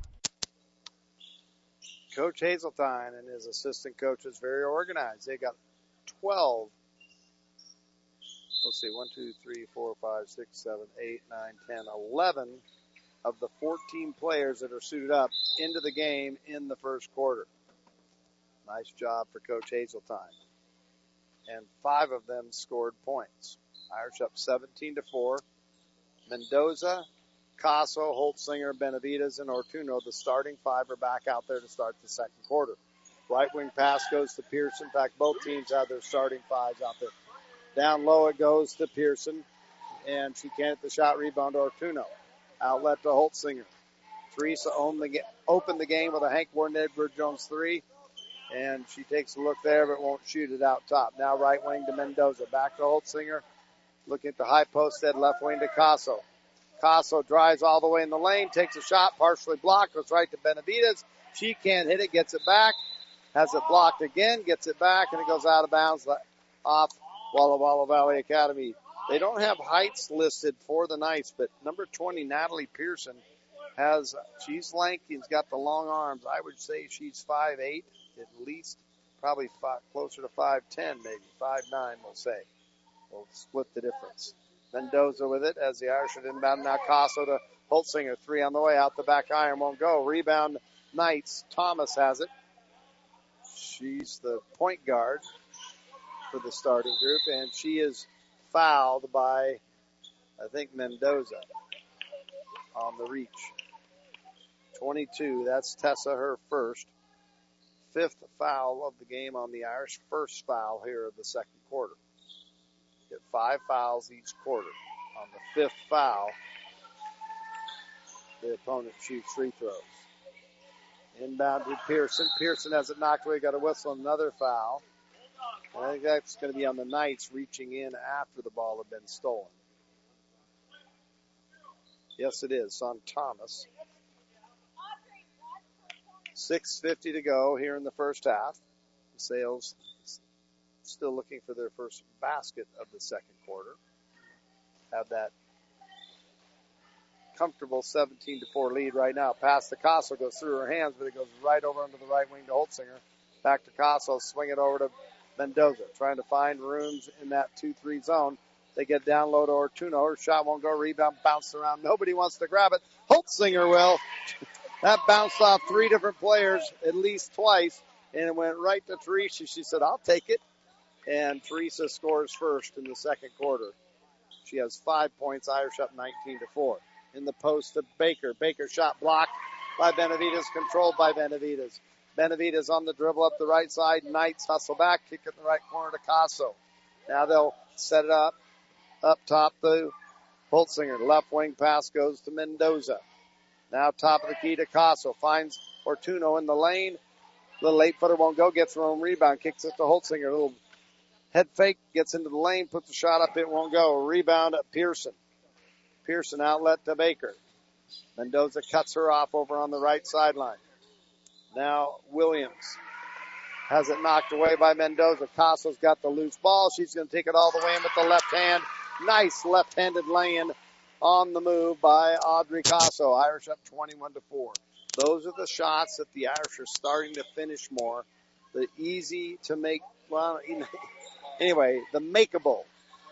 Coach Hazeltine and his assistant coaches very organized. They got twelve. Let's see, one, two, three, four, five, six, seven, eight, nine, ten, eleven of the fourteen players that are suited up into the game in the first quarter. Nice job for Coach Hazeltine. And five of them scored points. Irish up seventeen to four. Mendoza, Casso, Holtzinger, Benavides, and Ortuno, the starting five, are back out there to start the second quarter. Right wing pass goes to Pearson. In fact, both teams have their starting fives out there. Down low it goes to Pearson, and she can't hit the shot. Rebound to Ortuno. Outlet to Holtzinger. Teresa the, opened the game with a Hank Warden Edward Jones three, and she takes a look there but won't shoot it out top. Now right wing to Mendoza. Back to Holtzinger. Looking at the high post, head left wing to Casso. Casso drives all the way in the lane, takes a shot, partially blocked, goes right to Benavides. She can't hit it, gets it back, has it blocked again, gets it back, and it goes out of bounds off Walla Walla Valley Academy. They don't have heights listed for the Knights, but number twenty, Natalie Pearson, has, she's lanky and's got the long arms. I would say she's five eight at least, probably five, closer to five ten maybe, five nine we'll say. We'll split the difference. Mendoza with it as the Irish are inbound. Now Casso to Holtzinger. Three on the way. Out the back iron. Won't go. Rebound Knights. Thomas has it. She's the point guard for the starting group, and she is fouled by, I think, Mendoza on the reach. twenty-two. That's Tessa, her first. Fifth foul of the game on the Irish. First foul here of the second quarter. Get five fouls each quarter. On the fifth foul, the opponent shoots free throws. Inbound to Pearson. Pearson has it knocked away. Got a whistle. Another foul. And I think that's going to be on the Knights reaching in after the ball had been stolen. Yes, it is on Thomas. six fifty to go here in the first half. The Sales still looking for their first basket of the second quarter. Have that comfortable seventeen to four lead right now. Pass to Casso, goes through her hands, but it goes right over under the right wing to Holtzinger. Back to Casso, swing it over to Mendoza, trying to find rooms in that two three zone. They get down low to Ortuno. Her shot won't go. Rebound bounced around. Nobody wants to grab it. Holtzinger will. That bounced off three different players at least twice, and it went right to Teresa. She said, I'll take it. And Teresa scores first in the second quarter. She has five points. Irish up nineteen to four. In the post to Baker. Baker shot blocked by Benavides, controlled by Benavides. Benavides on the dribble up the right side. Knights hustle back, kick it in the right corner to Casso. Now they'll set it up. Up top to Holtzinger. Left wing pass goes to Mendoza. Now top of the key to Casso. Finds Ortuno in the lane. Little eight footer won't go. Gets her own rebound. Kicks it to Holtzinger. Little head fake. Gets into the lane. Puts the shot up. It won't go. Rebound at Pearson. Pearson outlet to Baker. Mendoza cuts her off over on the right sideline. Now Williams has it knocked away by Mendoza. Casso's got the loose ball. She's going to take it all the way in with the left hand. Nice left-handed lay-in on the move by Audrey Casso. Irish up twenty-one to four. Those are the shots that the Irish are starting to finish more. The easy to make, well, anyway, the makeable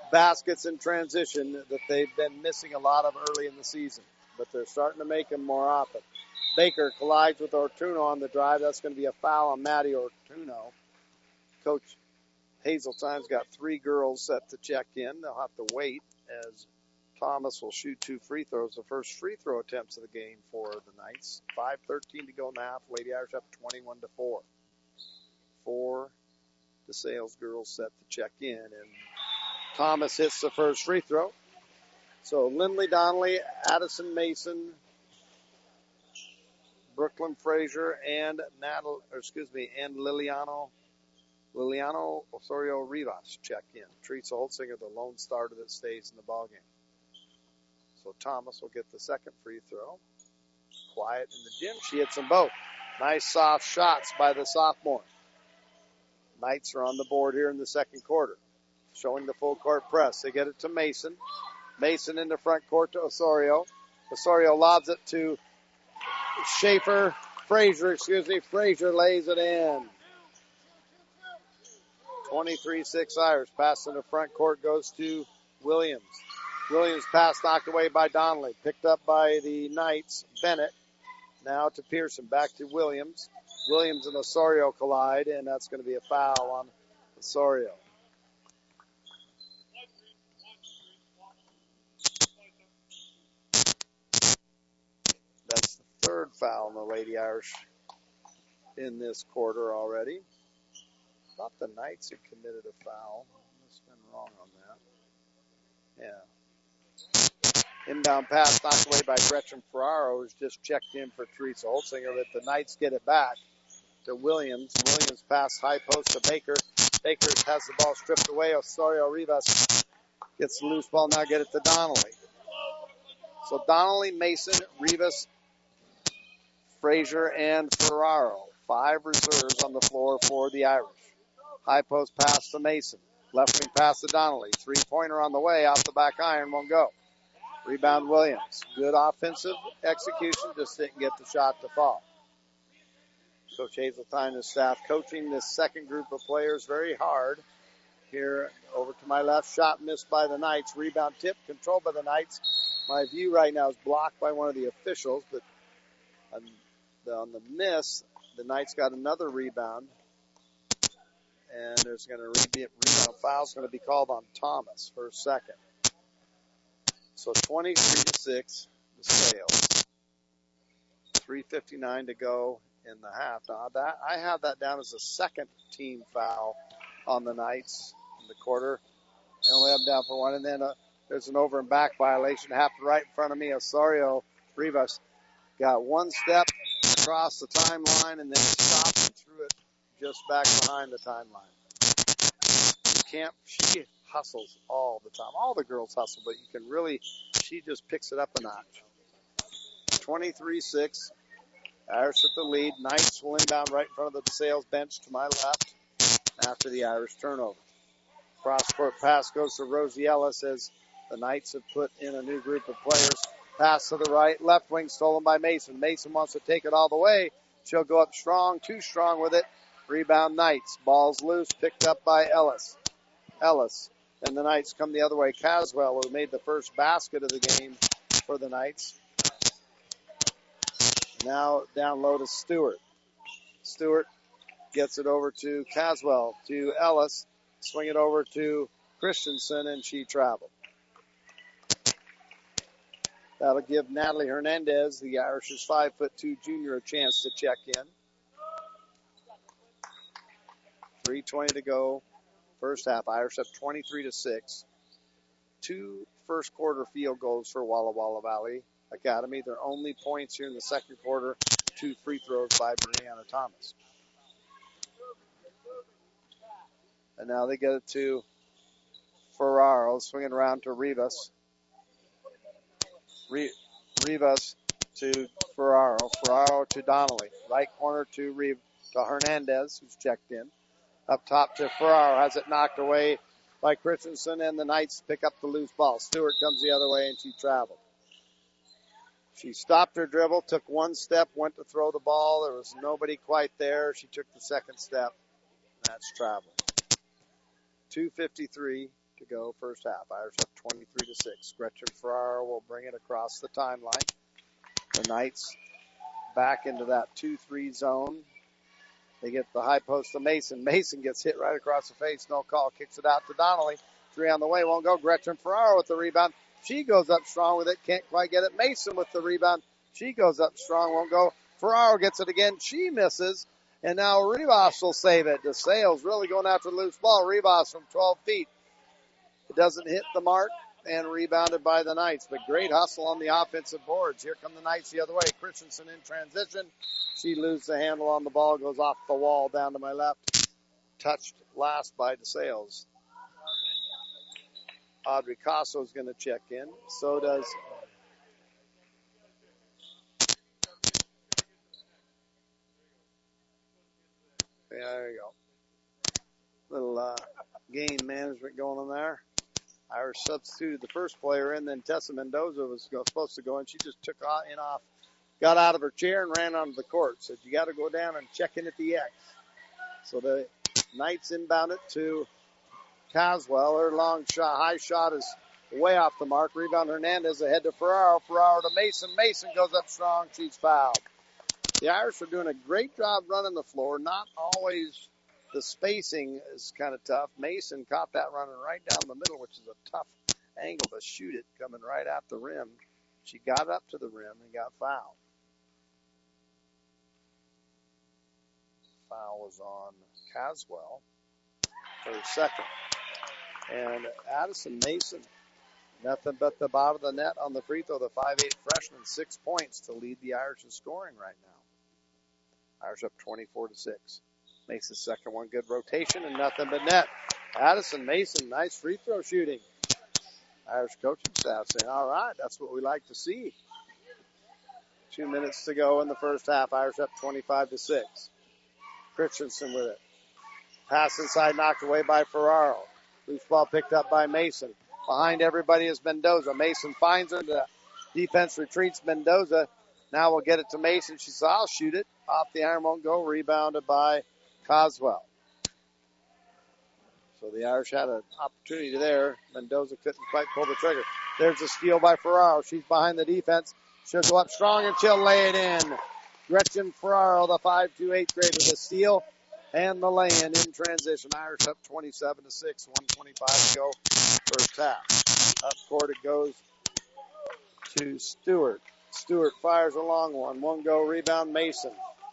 baskets in transition that they've been missing a lot of early in the season, but they're starting to make them more often. Baker collides with Ortuno on the drive. That's going to be a foul on Maddie Ortuno. Coach Hazeltine's got three girls set to check in. They'll have to wait as Thomas will shoot two free throws, the first free throw attempts of the game for the Knights. five thirteen to go in the half. Lady Irish up twenty-one to four. Four DeSales girls set to check in, and Thomas hits the first free throw. So Lindley Donnelly, Addison Mason, Brooklyn Frazier, and Natal, or excuse me, and Liliano Liliano Osorio Rivas check in. Teresa Holtzinger, the lone starter that stays in the ballgame. So Thomas will get the second free throw. Quiet in the gym. She hits them both. Nice soft shots by the sophomore. Knights are on the board here in the second quarter. Showing the full court press. They get it to Mason. Mason in the front court to Osorio. Osorio lobs it to Schaefer. Frazier, excuse me. Frazier lays it in. twenty-three six Irish. Pass in the front court goes to Williams. Williams pass knocked away by Donnelly. Picked up by the Knights. Bennett. Now to Pearson. Back to Williams. Williams and Osorio collide, and that's going to be a foul on Osorio. That's the third foul on the Lady Irish in this quarter already. I thought the Knights had committed a foul. I've been wrong on that. Yeah. Inbound pass knocked away by Gretchen Ferraro, who's just checked in for Teresa Holtzinger, but the Knights get it back to Williams. Williams pass high post to Baker. Baker has the ball stripped away. Osorio Rivas gets the loose ball. Now get it to Donnelly. So Donnelly, Mason, Rivas, Frazier, and Ferraro. Five reserves on the floor for the Irish. High post pass to Mason. Left wing pass to Donnelly. Three-pointer on the way. Off the back iron. Won't go. Rebound Williams. Good offensive execution. Just didn't get the shot to fall. Coach Hazeltine and his staff coaching this second group of players very hard. Here over to my left. Shot missed by the Knights. Rebound tip controlled by the Knights. My view right now is blocked by one of the officials, but on the, on the miss, the Knights got another rebound. And there's going to be a rebound foul. It's going to be called on Thomas for a second. So twenty-three to six, the Sales. three fifty-nine to go in the half. Now that I have that down as a second team foul on the Knights in the quarter. I only have them down for one. And then uh, there's an over and back violation happened right in front of me. Osorio Rivas got one step across the timeline and then stopped and threw it just back behind the timeline. You can't, she hustles all the time. All the girls hustle, but you can really, she just picks it up a notch. twenty-three six. Irish at the lead. Knights will inbound right in front of the DeSales bench to my left after the Irish turnover. Cross-court pass goes to Rosie Ellis as the Knights have put in a new group of players. Pass to the right. Left wing stolen by Mason. Mason wants to take it all the way. She'll go up strong, too strong with it. Rebound Knights. Ball's loose, picked up by Ellis. Ellis. And the Knights come the other way. Caswell, who made the first basket of the game for the Knights. Now down low to Stewart. Stewart gets it over to Caswell, to Ellis. Swing it over to Christensen, and she traveled. That'll give Natalie Hernandez, the Irish's five foot two junior, a chance to check in. three twenty to go. First half, Irish up twenty-three to six. Two first quarter field goals for Walla Walla Valley Academy. Their only points here in the second quarter, two free throws by Brianna Thomas. And now they get it to Ferraro, swinging around to Rivas. Re- Rivas to Ferraro. Ferraro to Donnelly. Right corner to Re- to Hernandez, who's checked in. Up top to Ferraro. Has it knocked away by Christensen, and the Knights pick up the loose ball. Stewart comes the other way, and she traveled. She stopped her dribble, took one step, went to throw the ball. There was nobody quite there. She took the second step. That's travel. two fifty-three to go first half. Irish up twenty-three to six. Gretchen Ferraro will bring it across the timeline. The Knights back into that two three zone. They get the high post to Mason. Mason gets hit right across the face. No call. Kicks it out to Donnelly. Three on the way. Won't go. Gretchen Ferraro with the rebound. She goes up strong with it. Can't quite get it. Mason with the rebound. She goes up strong. Won't go. Ferraro gets it again. She misses. And now Rivas will save it. DeSales really going after the loose ball. Rivas from twelve feet. It doesn't hit the mark and rebounded by the Knights. But great hustle on the offensive boards. Here come the Knights the other way. Christensen in transition. She loses the handle on the ball. Goes off the wall down to my left. Touched last by DeSales. Audrey Casso is going to check in. So does yeah, there you go. Little uh, game management going on there. Irish substituted the first player in, then Tessa Mendoza was go, supposed to go in. She just took in off, got out of her chair and ran onto the court. Said, you got to go down and check in at the X. So the Knights inbound it to Caswell. Her long shot, high shot is way off the mark. Rebound Hernandez ahead to Ferraro. Ferraro to Mason. Mason goes up strong. She's fouled. The Irish are doing a great job running the floor. Not always the spacing is kind of tough. Mason caught that running right down the middle, which is a tough angle to shoot it coming right at the rim. She got up to the rim and got fouled. Foul was on Caswell for a second. And Addison Mason, nothing but the bottom of the net on the free throw. The five eight freshman, six points to lead the Irish in scoring right now. Irish up twenty-four to six. Makes the second one good rotation and nothing but net. Addison Mason, nice free throw shooting. Irish coaching staff saying, all right, that's what we like to see. Two minutes to go in the first half. Irish up twenty-five to six. Christensen with it. Pass inside, knocked away by Ferraro. Loose ball picked up by Mason. Behind everybody is Mendoza. Mason finds her. The defense retreats. Mendoza now will get it to Mason. She says, I'll shoot it. Off the iron, won't go. Rebounded by Caswell. So the Irish had an opportunity there. Mendoza couldn't quite pull the trigger. There's a steal by Ferraro. She's behind the defense. She'll go up strong and she'll lay it in. Gretchen Ferraro, the five two eighth grader, the steal and the lay-in in transition. Irish up twenty-seven to six, one twenty-five to go first half. Up court it goes to Stewart. Stewart fires a long one. One go, rebound Mason.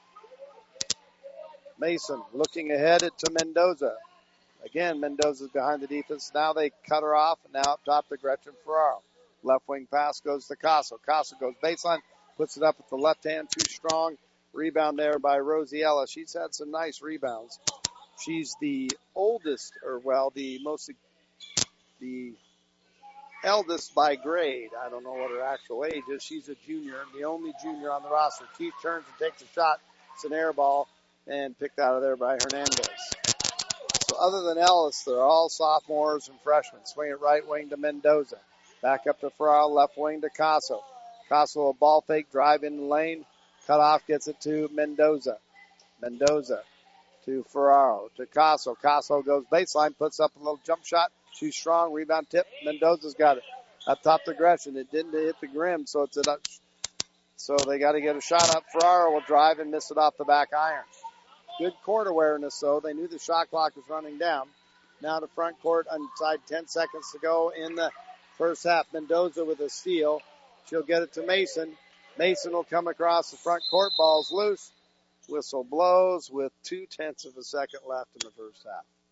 Mason looking ahead to Mendoza. Again, Mendoza's behind the defense. Now they cut her off. Now up top to Gretchen Ferraro. Left wing pass goes to Casso. Casso goes baseline, puts it up with the left hand, too strong. Rebound there by Rosiella. She's had some nice rebounds. She's the oldest, or well, the most, the eldest by grade. I don't know what her actual age is. She's a junior, the only junior on the roster. Keith turns and takes a shot. It's an air ball and picked out of there by Hernandez. So other than Ellis, they're all sophomores and freshmen. Swing it right wing to Mendoza. Back up to Ferraro, left wing to Casso. Casso a ball fake, drive in the lane. Cut off, gets it to Mendoza. Mendoza to Ferraro, to Casso. Casso goes baseline, puts up a little jump shot. Too strong, rebound tip. Mendoza's got it. Up top to Gresham. It didn't hit the rim, so it's a, so they got to get a shot up. Ferraro will drive and miss it off the back iron. Good court awareness, though. They knew the shot clock was running down. Now to front court, inside ten seconds to go in the first half. Mendoza with a steal. She'll get it to Mason. Mason will come across the front court. Ball's loose. Whistle blows with two-tenths of a second left in the first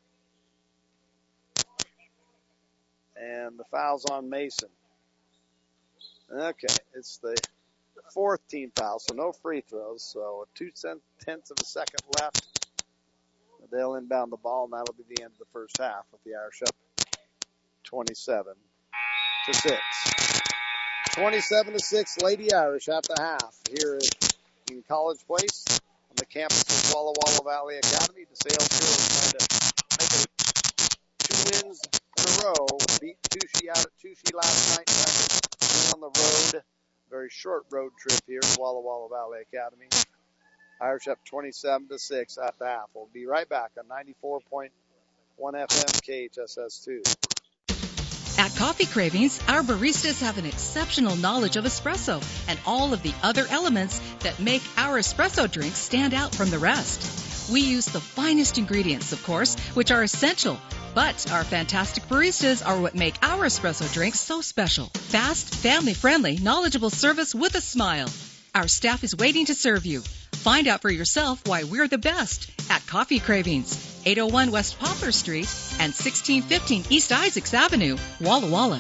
half. And the foul's on Mason. Okay, it's the fourth team foul, so no free throws. So two-tenths of a second left. They'll inbound the ball, and that'll be the end of the first half with the Irish up twenty-seven to six. twenty-seven to six, Lady Irish at the half here in College Place on the campus of Walla Walla Valley Academy. DeSales Girls trying to make it two wins in a row. Beat Touchy out at Touchy last night. Trying to win on the road. Very short road trip here to Walla Walla Valley Academy. Irish up twenty-seven to six at the half. We'll be right back on ninety-four point one F M K H S S two. At Coffee Cravings, our baristas have an exceptional knowledge of espresso and all of the other elements that make our espresso drinks stand out from the rest. We use the finest ingredients, of course, which are essential. But our fantastic baristas are what make our espresso drinks so special. Fast, family-friendly, knowledgeable service with a smile. Our staff is waiting to serve you. Find out for yourself why we're the best at Coffee Cravings, eight oh one West Poplar Street and sixteen fifteen East Isaacs Avenue, Walla Walla.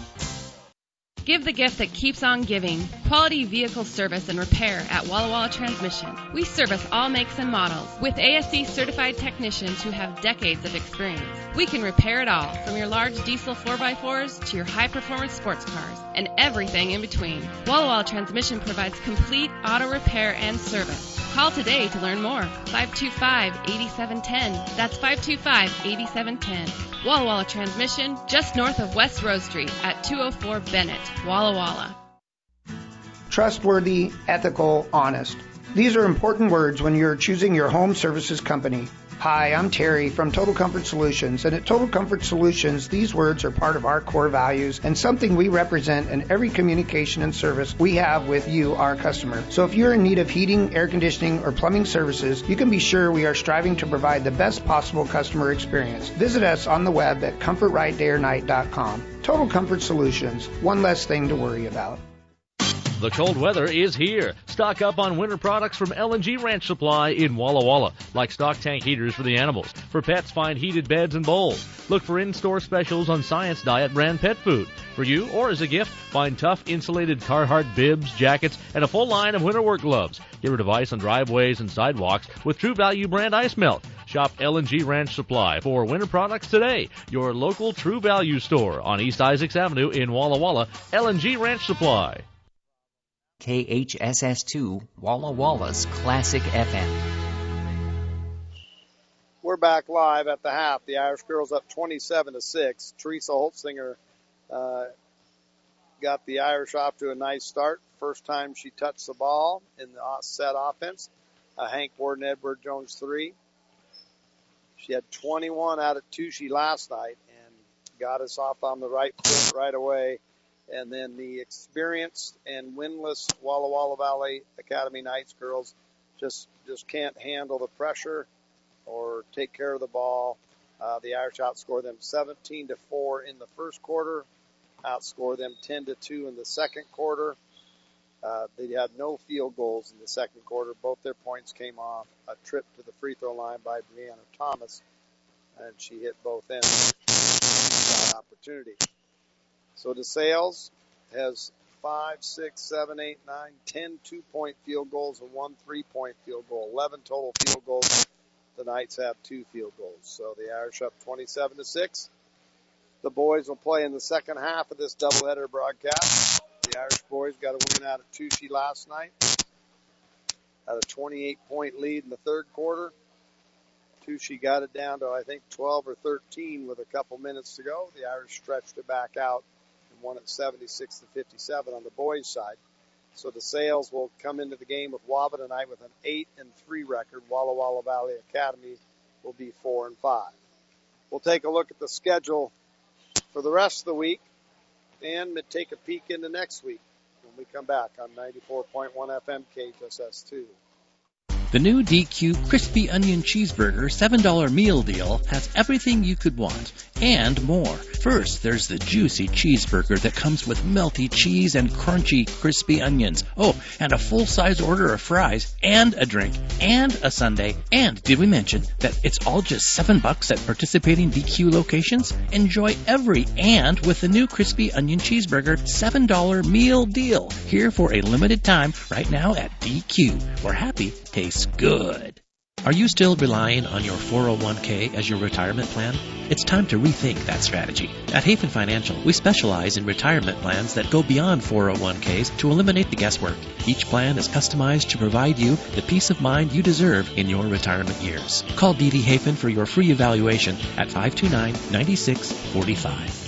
Give the gift that keeps on giving. Quality vehicle service and repair at Walla Walla Transmission. We service all makes and models with A S E certified technicians who have decades of experience. We can repair it all, from your large diesel four by fours to your high-performance sports cars and everything in between. Walla Walla Transmission provides complete auto repair and service. Call today to learn more. five two five, eight seven one zero. That's five two five, eight seven one zero. Walla Walla Transmission, just north of West Rose Street at two oh four Bennett, Walla Walla. Trustworthy, ethical, honest. These are important words when you're choosing your home services company. Hi, I'm Terry from Total Comfort Solutions, and at Total Comfort Solutions, these words are part of our core values and something we represent in every communication and service we have with you, our customer. So if you're in need of heating, air conditioning, or plumbing services, you can be sure we are striving to provide the best possible customer experience. Visit us on the web at comfort right day or night dot com. Total Comfort Solutions, one less thing to worry about. The cold weather is here. Stock up on winter products from L and G Ranch Supply in Walla Walla, like stock tank heaters for the animals. For pets, find heated beds and bowls. Look for in-store specials on Science Diet brand pet food. For you or as a gift, find tough insulated Carhartt bibs, jackets, and a full line of winter work gloves. Give a device on driveways and sidewalks with True Value brand ice melt. Shop L and G Ranch Supply for winter products today. Your local True Value store on East Isaacs Avenue in Walla Walla. L and G Ranch Supply. K H S S two, Walla Walla's Classic F M. We're back live at the half. The Irish girls up twenty-seven to six. Teresa Holtzinger uh, got the Irish off to a nice start. First time she touched the ball in the set offense. Uh, Hank Warden, Edward Jones three. She had twenty-one out of Tushy last night and got us off on the right foot right away. And then the experienced and winless Walla Walla Valley Academy Knights girls just just can't handle the pressure or take care of the ball. Uh, the Irish outscore them seventeen to four in the first quarter, outscore them ten to two in the second quarter. Uh, they had no field goals in the second quarter. Both their points came off a trip to the free throw line by Brianna Thomas, and she hit both ends. Shot opportunity. So DeSales has five, six, seven, eight, nine, ten two-point field goals and one three-point field goal. eleven total field goals. The Knights have two field goals. So the Irish up twenty-seven to six. The boys will play in the second half of this doubleheader broadcast. The Irish boys got a win out of Tushy last night. Had a twenty-eight point lead in the third quarter. Tushy got it down to, I think, twelve or thirteen with a couple minutes to go. The Irish stretched it back out and won at seventy-six to fifty-seven on the boys' side. So the Sales will come into the game with Waba tonight with an eight and three record. Walla Walla Valley Academy will be four and five. We'll take a look at the schedule for the rest of the week and take a peek into next week when we come back on ninety-four point one F M K H S S two. The new D Q Crispy Onion Cheeseburger seven dollar meal deal has everything you could want and more. First, there's the juicy cheeseburger that comes with melty cheese and crunchy crispy onions. Oh, and a full-size order of fries and a drink and a sundae. And did we mention that it's all just seven bucks at participating D Q locations? Enjoy every and with the new Crispy Onion Cheeseburger seven dollar meal deal. Here for a limited time right now at D Q, where happy tastes good. Are you still relying on your four oh one k as your retirement plan? It's time to rethink that strategy. At Hafen Financial, we specialize in retirement plans that go beyond four oh one k's to eliminate the guesswork. Each plan is customized to provide you the peace of mind you deserve in your retirement years. Call D D Hafen for your free evaluation at five two nine, nine six four five.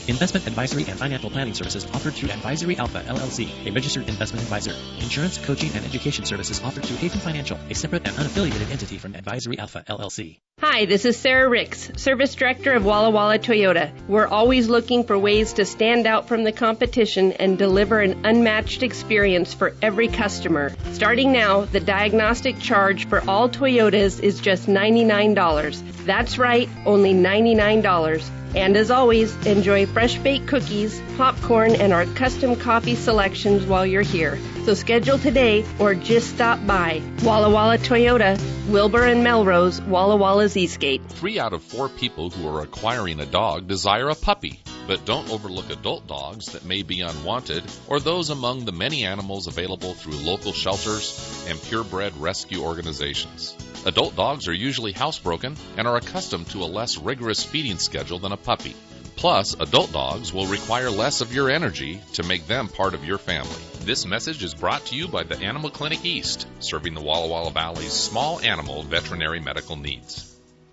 Investment advisory and financial planning services offered through Advisory Alpha, L L C, a registered investment advisor. Insurance, coaching, and education services offered through Haven Financial, a separate and unaffiliated entity from Advisory Alpha, L L C. Hi, this is Sarah Ricks, Service Director of Walla Walla Toyota. We're always looking for ways to stand out from the competition and deliver an unmatched experience for every customer. Starting now, the diagnostic charge for all Toyotas is just ninety-nine dollars. That's right, only ninety-nine dollars. And as always, enjoy fresh baked cookies, popcorn, and our custom coffee selections while you're here. So schedule today or just stop by. Walla Walla Toyota, Wilbur and Melrose, Walla Walla's Eastgate. Three out of four people who are acquiring a dog desire a puppy. But don't overlook adult dogs that may be unwanted or those among the many animals available through local shelters and purebred rescue organizations. Adult dogs are usually housebroken and are accustomed to a less rigorous feeding schedule than a puppy. Plus, adult dogs will require less of your energy to make them part of your family. This message is brought to you by the Animal Clinic East, serving the Walla Walla Valley's small animal veterinary medical needs.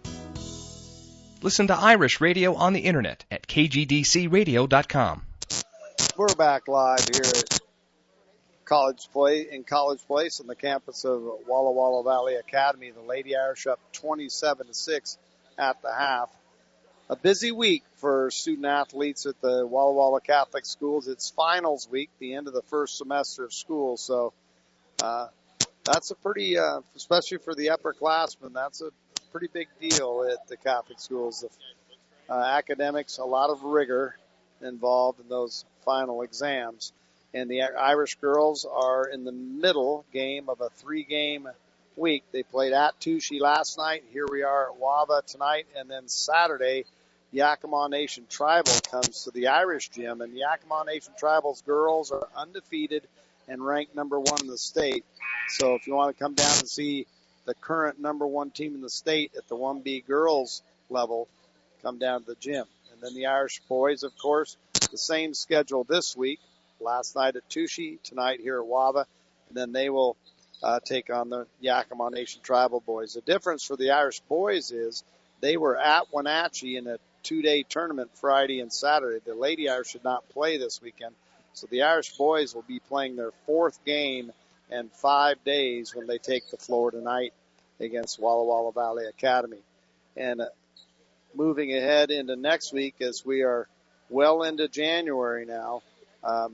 Listen to Irish Radio on the internet at k g d c radio dot com. We're back live here at College Place in College Place on the campus of Walla Walla Valley Academy. The Lady Irish up twenty-seven to six at the half. A busy week for student athletes at the Walla Walla Catholic Schools. It's finals week, the end of the first semester of school. So uh, that's a pretty, uh, especially for the upperclassmen, that's a pretty big deal at the Catholic schools. The uh, academics, a lot of rigor involved in those final exams. And the Irish girls are in the middle game of a three-game week. They played at Touchy last night. Here we are at Wava tonight. And then Saturday, Yakima Nation Tribal comes to the Irish gym. And Yakima Nation Tribal's girls are undefeated and ranked number one in the state. So if you want to come down and see the current number one team in the state at the one B girls level, come down to the gym. And then the Irish boys, of course, the same schedule this week. Last night at Touchy, tonight here at Wava, and then they will uh, take on the Yakima Nation Tribal boys. The difference for the Irish boys is they were at Wenatchee in a two-day tournament Friday and Saturday. The Lady Irish did not play this weekend, so the Irish boys will be playing their fourth game in five days when they take the floor tonight against Walla Walla Valley Academy. And uh, moving ahead into next week as we are well into January now, um,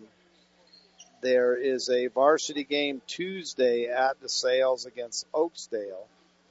there is a varsity game Tuesday at DeSales against Oakesdale.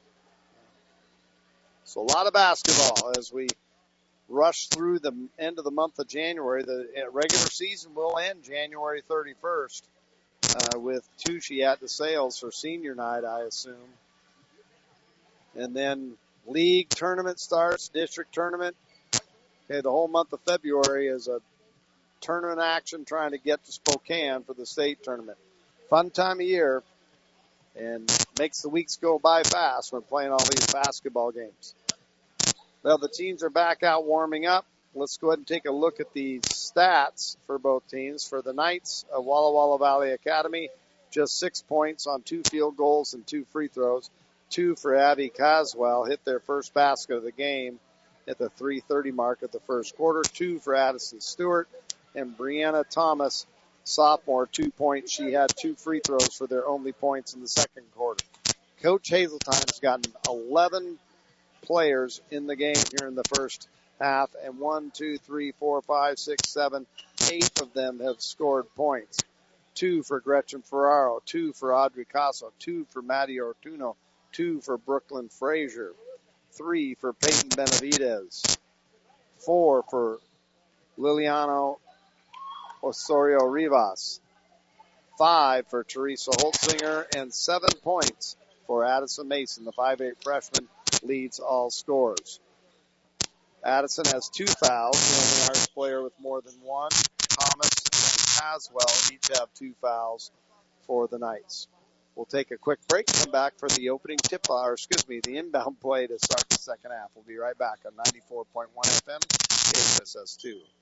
So a lot of basketball as we rush through the end of the month of January. The regular season will end January thirty-first uh, with Touchy at DeSales for senior night, I assume. And then league tournament starts, district tournament. Okay, the whole month of February is a tournament action trying to get to Spokane for the state tournament. Fun time of year and makes the weeks go by fast when playing all these basketball games. Well, the teams are back out warming up. Let's go ahead and take a look at the stats for both teams. For the Knights of Walla Walla Valley Academy, just six points on two field goals and two free throws. Two for Abby Caswell, hit their first basket of the game at the three thirty mark of the first quarter. Two for Addison Stewart. And Brianna Thomas, sophomore, two points. She had two free throws for their only points in the second quarter. Coach Hazeltine has gotten eleven players in the game here in the first half, and one, two, three, four, five, six, seven, eight of them have scored points. Two for Gretchen Ferraro, two for Audrey Casso, two for Maddie Ortuno, two for Brooklyn Frazier, three for Peyton Benavidez, four for Liliano Osorio Rivas, five for Teresa Holtzinger, and seven points for Addison Mason. The five eight freshman leads all scorers. Addison has two fouls, the only Irish player with more than one. Thomas and Caswell each have two fouls for the Knights. We'll take a quick break, come back for the opening tip, or excuse me, the inbound play to start the second half. We'll be right back on ninety-four point one F M, K S S two.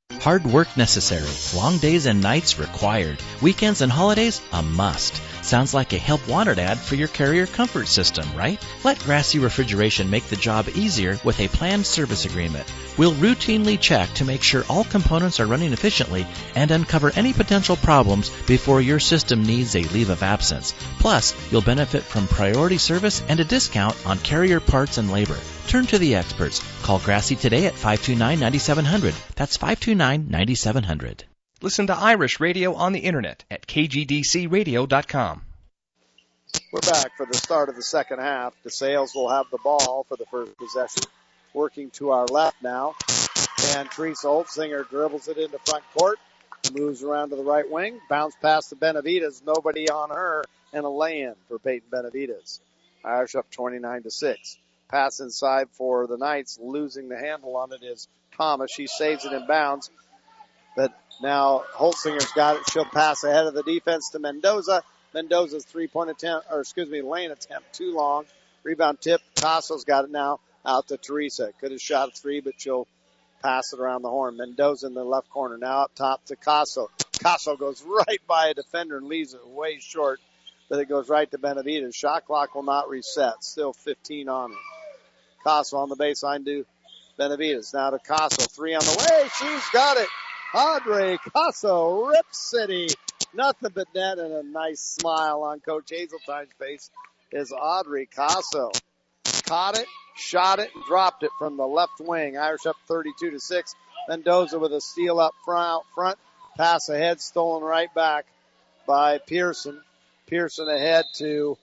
Hard work necessary, long days and nights required, weekends and holidays a must. Sounds like a help wanted ad for your Carrier comfort system, right? Let Grassy Refrigeration make the job easier with a planned service agreement. We'll routinely check to make sure all components are running efficiently and uncover any potential problems before your system needs a leave of absence. Plus, you'll benefit from priority service and a discount on Carrier parts and labor. Turn to the experts. Call Grassy today at five two nine, nine seven zero zero. That's five two nine, nine seven zero zero. Listen to Irish Radio on the internet at k g d c radio dot com. We're back for the start of the second half. DeSales will have the ball for the first possession. Working to our left now. And Teresa Holtzinger dribbles it into front court. Moves around to the right wing. Bounce past the Benavides. Nobody on her. And a lay-in for Peyton Benavides. Irish up twenty-nine to six. Pass inside for the Knights. Losing the handle on it is Thomas. She saves it in bounds. But now Holtzinger's got it. She'll pass ahead of the defense to Mendoza. Mendoza's three-point attempt, or excuse me, lane attempt too long. Rebound tip. Tasso's got it now out to Teresa. Could have shot a three, but she'll pass it around the horn. Mendoza in the left corner. Now up top to Casso. Casso goes right by a defender and leaves it way short, but it goes right to Benavides. Shot clock will not reset. Still fifteen on it. Casso on the baseline to Benavides. Now to Casso. Three on the way. She's got it. Audrey Casso, Rip City. Nothing but net, and a nice smile on Coach Hazeltine's face is Audrey Casso. Caught it, shot it, and dropped it from the left wing. Irish up thirty-two to six. Mendoza with a steal up front, front. Pass ahead, stolen right back by Pearson. Pearson ahead to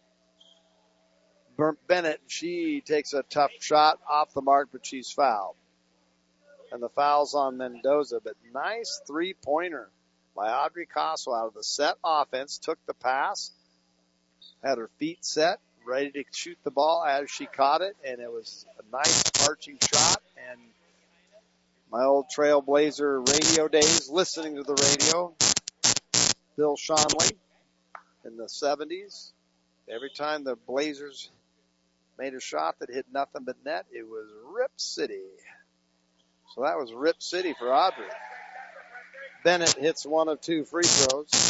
Bennett. She takes a tough shot off the mark, but she's fouled. And the foul's on Mendoza, but nice three-pointer by Audrey Casso out of the set offense. Took the pass, had her feet set, ready to shoot the ball as she caught it, and it was a nice arching shot. And my old Trailblazer radio days, listening to the radio, Bill Schonley in the seventies. Every time the Blazers made a shot that hit nothing but net, it was Rip City. So that was Rip City for Audrey. Bennett hits one of two free throws.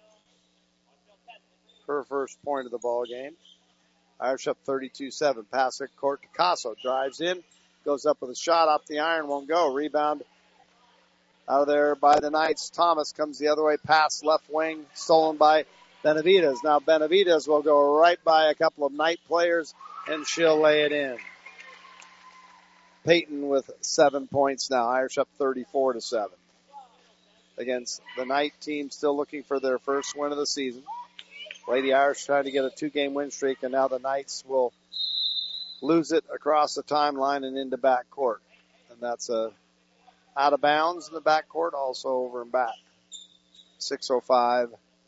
Her first point of the ball game. Irish up thirty-two seven. Pass it court to Casso. Drives in. Goes up with a shot off the iron. Won't go. Rebound out of there by the Knights. Thomas comes the other way. Pass left wing. Stolen by Benavides. Now Benavides will go right by a couple of Knight players and she'll lay it in. Peyton with seven points now. Irish up thirty-four to seven. Against the Knight team still looking for their first win of the season. Lady Irish trying to get a two-game win streak, and now the Knights will lose it across the timeline and into backcourt. And that's a out of bounds in the backcourt, also over and back. six oh five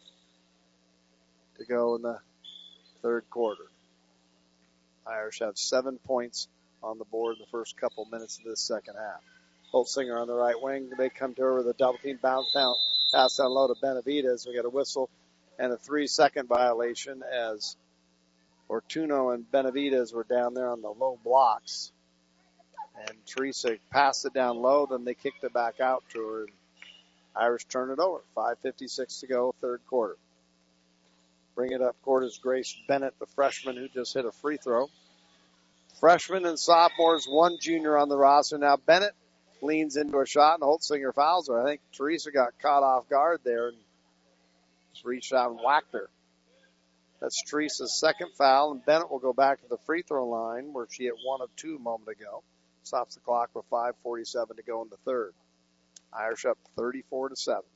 to go in the third quarter. Irish have seven points on the board in the first couple minutes of this second half. Holtzinger on the right wing. They come to her with a double team bounce down, pass down low to Benavides. We got a whistle and a three-second violation as Ortuno and Benavides were down there on the low blocks. And Teresa passed it down low, then they kicked it back out to her. And Irish turn it over. five fifty-six to go, third quarter. Bring it up court is Grace Bennett, the freshman who just hit a free throw. Freshmen and sophomores, one junior on the roster. Now Bennett leans into a shot and Holtzinger fouls her. I think Teresa got caught off guard there and just reached out and whacked her. That's Teresa's second foul, and Bennett will go back to the free throw line where she hit one of two a moment ago. Stops the clock with five forty-seven to go in the third. Irish up thirty-four to seven.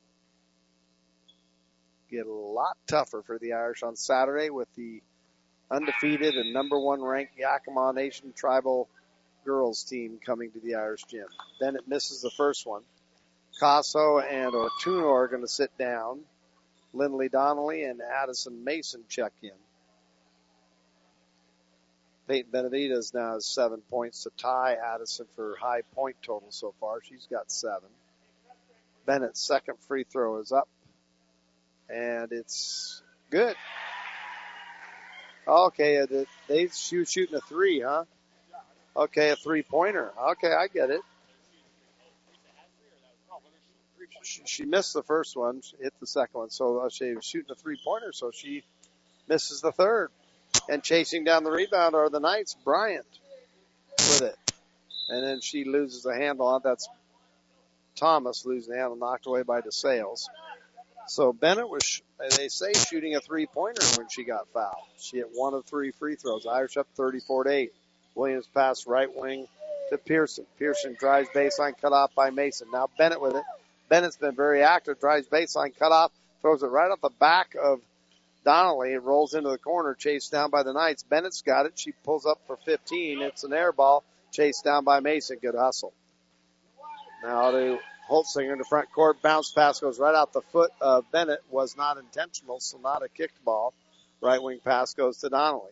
Get a lot tougher for the Irish on Saturday with the undefeated and number one ranked Yakima Nation Tribal girls team coming to the Irish gym. Bennett misses the first one. Casso and Ortuno are going to sit down. Lindley Donnelly and Addison Mason check in. Peyton Benavides now has seven points to tie Addison for high point total so far. She's got seven. Bennett's second free throw is up. And it's good. Okay, they she was shooting a three, huh? Okay, a three-pointer. Okay, I get it. she, she missed the first one, she hit the second one. So uh, she was shooting a three-pointer, so she misses the third. And chasing down the rebound are the Knights, Bryant with it. And then she loses the handle on it. That's Thomas losing the handle, knocked away by DeSales. So Bennett was, they say, shooting a three-pointer when she got fouled. She hit one of three free throws. Irish up thirty-four to eight. Williams pass right wing to Pearson. Pearson drives baseline, cut off by Mason. Now Bennett with it. Bennett's been very active, drives baseline, cut off, throws it right off the back of Donnelly. It rolls into the corner, chased down by the Knights. Bennett's got it. She pulls up for fifteen. It's an air ball, chased down by Mason. Good hustle. Now to Holtzinger in the front court. Bounce pass goes right out the foot of Bennett. Was not intentional, so not a kicked ball. Right wing pass goes to Donnelly.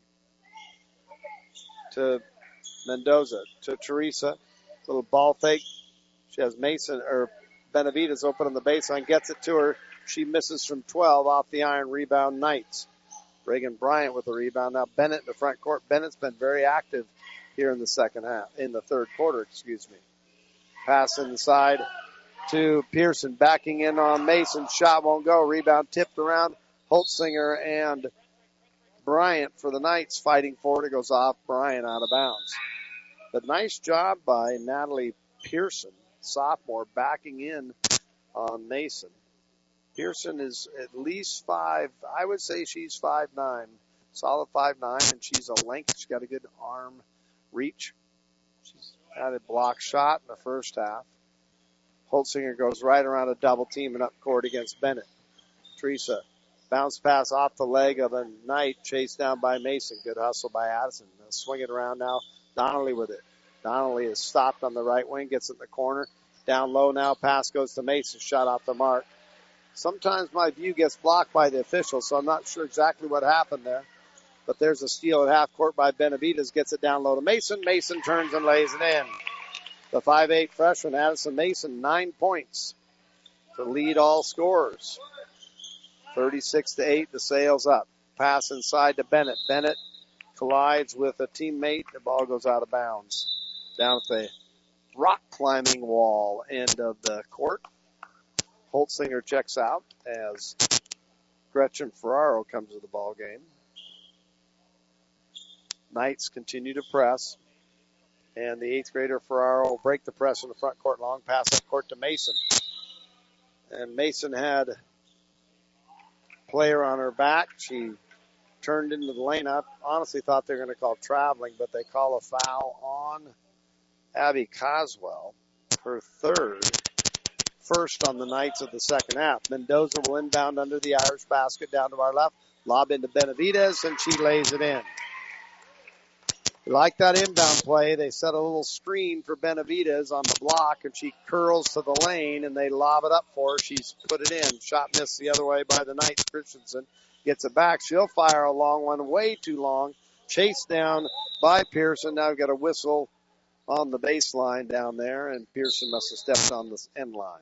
To Mendoza. To Teresa. Little ball fake. She has Mason, or Benavides open on the baseline. Gets it to her. She misses from twelve off the iron. Rebound Knights. Reagan Bryant with the rebound. Now Bennett in the front court. Bennett's been very active here in the second half, in the third quarter, excuse me. Pass inside to Pearson, backing in on Mason. Shot won't go. Rebound tipped around. Holtzinger and Bryant for the Knights fighting for it. It goes off. Bryant out of bounds. But nice job by Natalie Pearson, sophomore, backing in on Mason. Pearson is at least five. I would say she's five nine, solid five nine, and she's a length. She's got a good arm reach. She's had a block shot in the first half. Holtzinger goes right around a double team and up court against Bennett. Teresa, bounce pass off the leg of a Knight, chased down by Mason. Good hustle by Addison. They'll swing it around now. Donnelly with it. Donnelly is stopped on the right wing, gets it in the corner. Down low now, pass goes to Mason. Shot off the mark. Sometimes my view gets blocked by the officials, so I'm not sure exactly what happened there. But there's a steal at half court by Benavides. Gets it down low to Mason. Mason turns and lays it in. The five eight freshman, Addison Mason, nine points to lead all scorers. thirty-six to eight, the sails up. Pass inside to Bennett. Bennett collides with a teammate. The ball goes out of bounds. Down at the rock climbing wall end of the court. Holtzinger checks out as Gretchen Ferraro comes to the ball game. Knights continue to press. And the eighth grader Ferraro will break the press in the front court. Long pass up court to Mason. And Mason had a player on her back. She turned into the lane. I honestly thought they were going to call traveling, but they call a foul on Abby Coswell, her third, first on the Knights of the second half. Mendoza will inbound under the Irish basket down to our left. Lob into Benavides, and she lays it in. We like that inbound play. They set a little screen for Benavides on the block, and she curls to the lane, and they lob it up for her. She's put it in. Shot missed the other way by the Knights. Christensen gets it back. She'll fire a long one, way too long. Chased down by Pearson. Now we've got a whistle on the baseline down there, and Pearson must have stepped on the end line.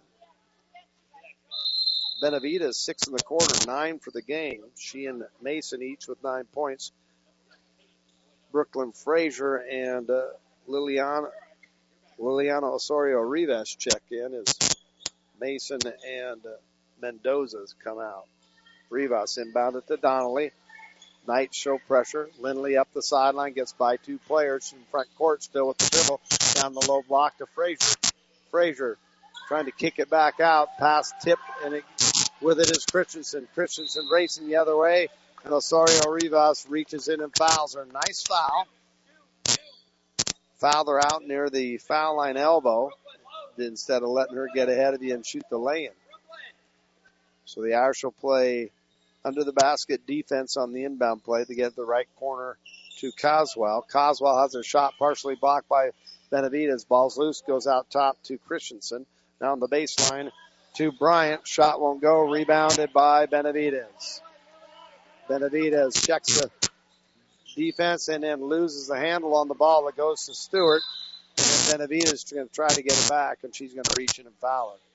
Benavides, six in the quarter, nine for the game. She and Mason each with nine points. Brooklyn Frazier and uh, Liliana, Liliana Osorio Rivas check in as Mason and uh, Mendoza's come out. Rivas inbounded to Donnelly. Knights show pressure. Lindley up the sideline, gets by two players in front court, still with the dribble. Down the low block to Frazier. Frazier trying to kick it back out. Pass tipped, and it, with it is Christensen. Christensen racing the other way. And Osorio Rivas reaches in and fouls her. Nice foul. Fouled her out near the foul line elbow instead of letting her get ahead of you and shoot the lay-in. So the Irish will play under the basket defense on the inbound play to get the right corner to Coswell. Coswell has her shot partially blocked by Benavides. Ball's loose, goes out top to Christensen. Now on the baseline to Bryant. Shot won't go. Rebounded by Benavides. Benavides checks the defense and then loses the handle on the ball that goes to Stewart. And then Benavides is going to try to get it back, and she's going to reach in and foul her.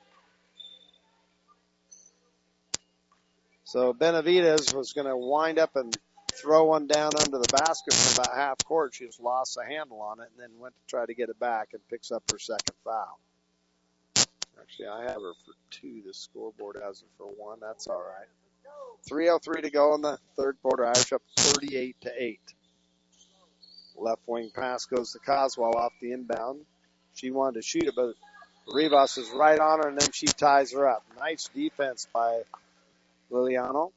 So Benavides was going to wind up and throw one down under the basket from about half court. She just lost the handle on it and then went to try to get it back and picks up her second foul. Actually, I have her for two. The scoreboard has her for one. That's all right. three oh three to go in the third quarter. Irish up thirty-eight to eight. Left wing pass goes to Coswell off the inbound. She wanted to shoot it, but Rivas is right on her, and then she ties her up. Nice defense by Liliano.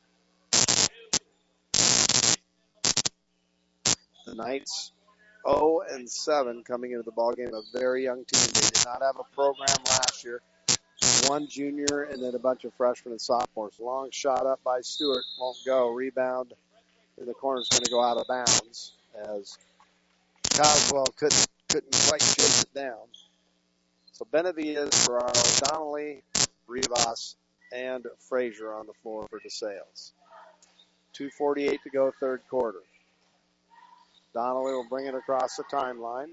The Knights oh and seven coming into the ballgame. A very young team. They did not have a program last year. One junior and then a bunch of freshmen and sophomores. Long shot up by Stewart. Won't go. Rebound in the corner is going to go out of bounds as Coswell couldn't, couldn't quite chase it down. So Benavides, Ferraro, Donnelly, Rivas, and Frazier on the floor for DeSales. two forty-eight to go, third quarter. Donnelly will bring it across the timeline.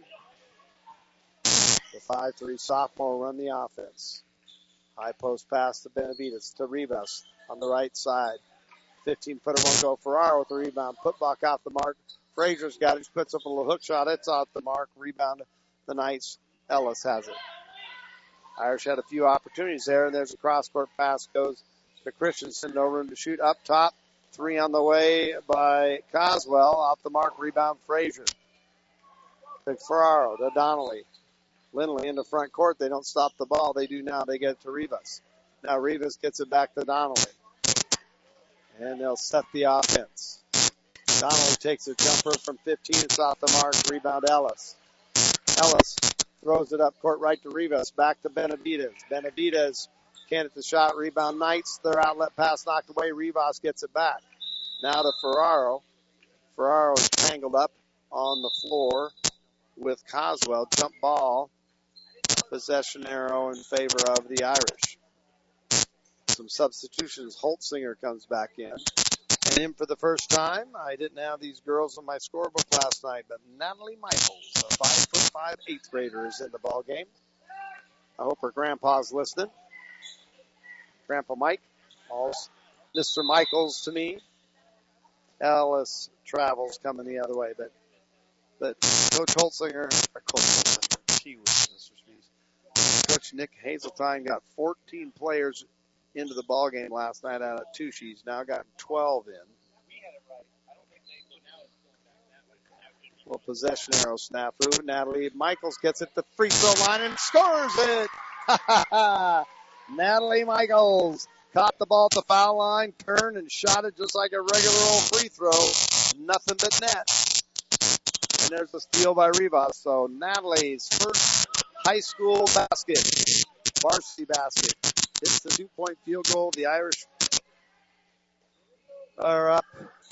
The five three sophomore will run the offense. High post pass to Benavides to Rivas on the right side. fifteen footer won't go. Ferraro with the rebound. Putback off the mark. Frazier's got it. She puts up a little hook shot. It's off the mark. Rebound the Knights. Ellis has it. Irish had a few opportunities there, and there's a cross-court pass goes to Christensen. No room to shoot. Up top. Three on the way by Coswell. Off the mark. Rebound Frazier. To Ferraro to Donnelly. Lindley in the front court. They don't stop the ball. They do now. They get it to Rivas. Now Rivas gets it back to Donnelly. And they'll set the offense. Donnelly takes a jumper from fifteen. It's off the mark. Rebound Ellis. Ellis throws it up court right to Rivas. Back to Benavides. Benavides can't hit the shot. Rebound Knights. Their outlet pass knocked away. Rivas gets it back. Now to Ferraro. Ferraro is tangled up on the floor with Coswell. Jump ball. Possession arrow in favor of the Irish. Some substitutions. Holtzinger comes back in. And in for the first time, I didn't have these girls on my scorebook last night, but Natalie Michaels, a five foot five eighth grader, is in the ball game. I hope her grandpa's listening. Grandpa Mike calls Mister Michaels to me. Ellis Travels coming the other way, but but Coach Holtzinger, or Coach Holtzinger, she was Mister Spees. Coach Nick Hazeltine got fourteen players into the ball game last night out of two. She's now got twelve in. Well, possession arrow snafu. Natalie Michaels gets it to the free throw line and scores it. Natalie Michaels caught the ball at the foul line, turned and shot it just like a regular old free throw. Nothing but net. And there's a steal by Rivas. So Natalie's first high school basket, varsity basket. Hits the two-point field goal. The Irish are up.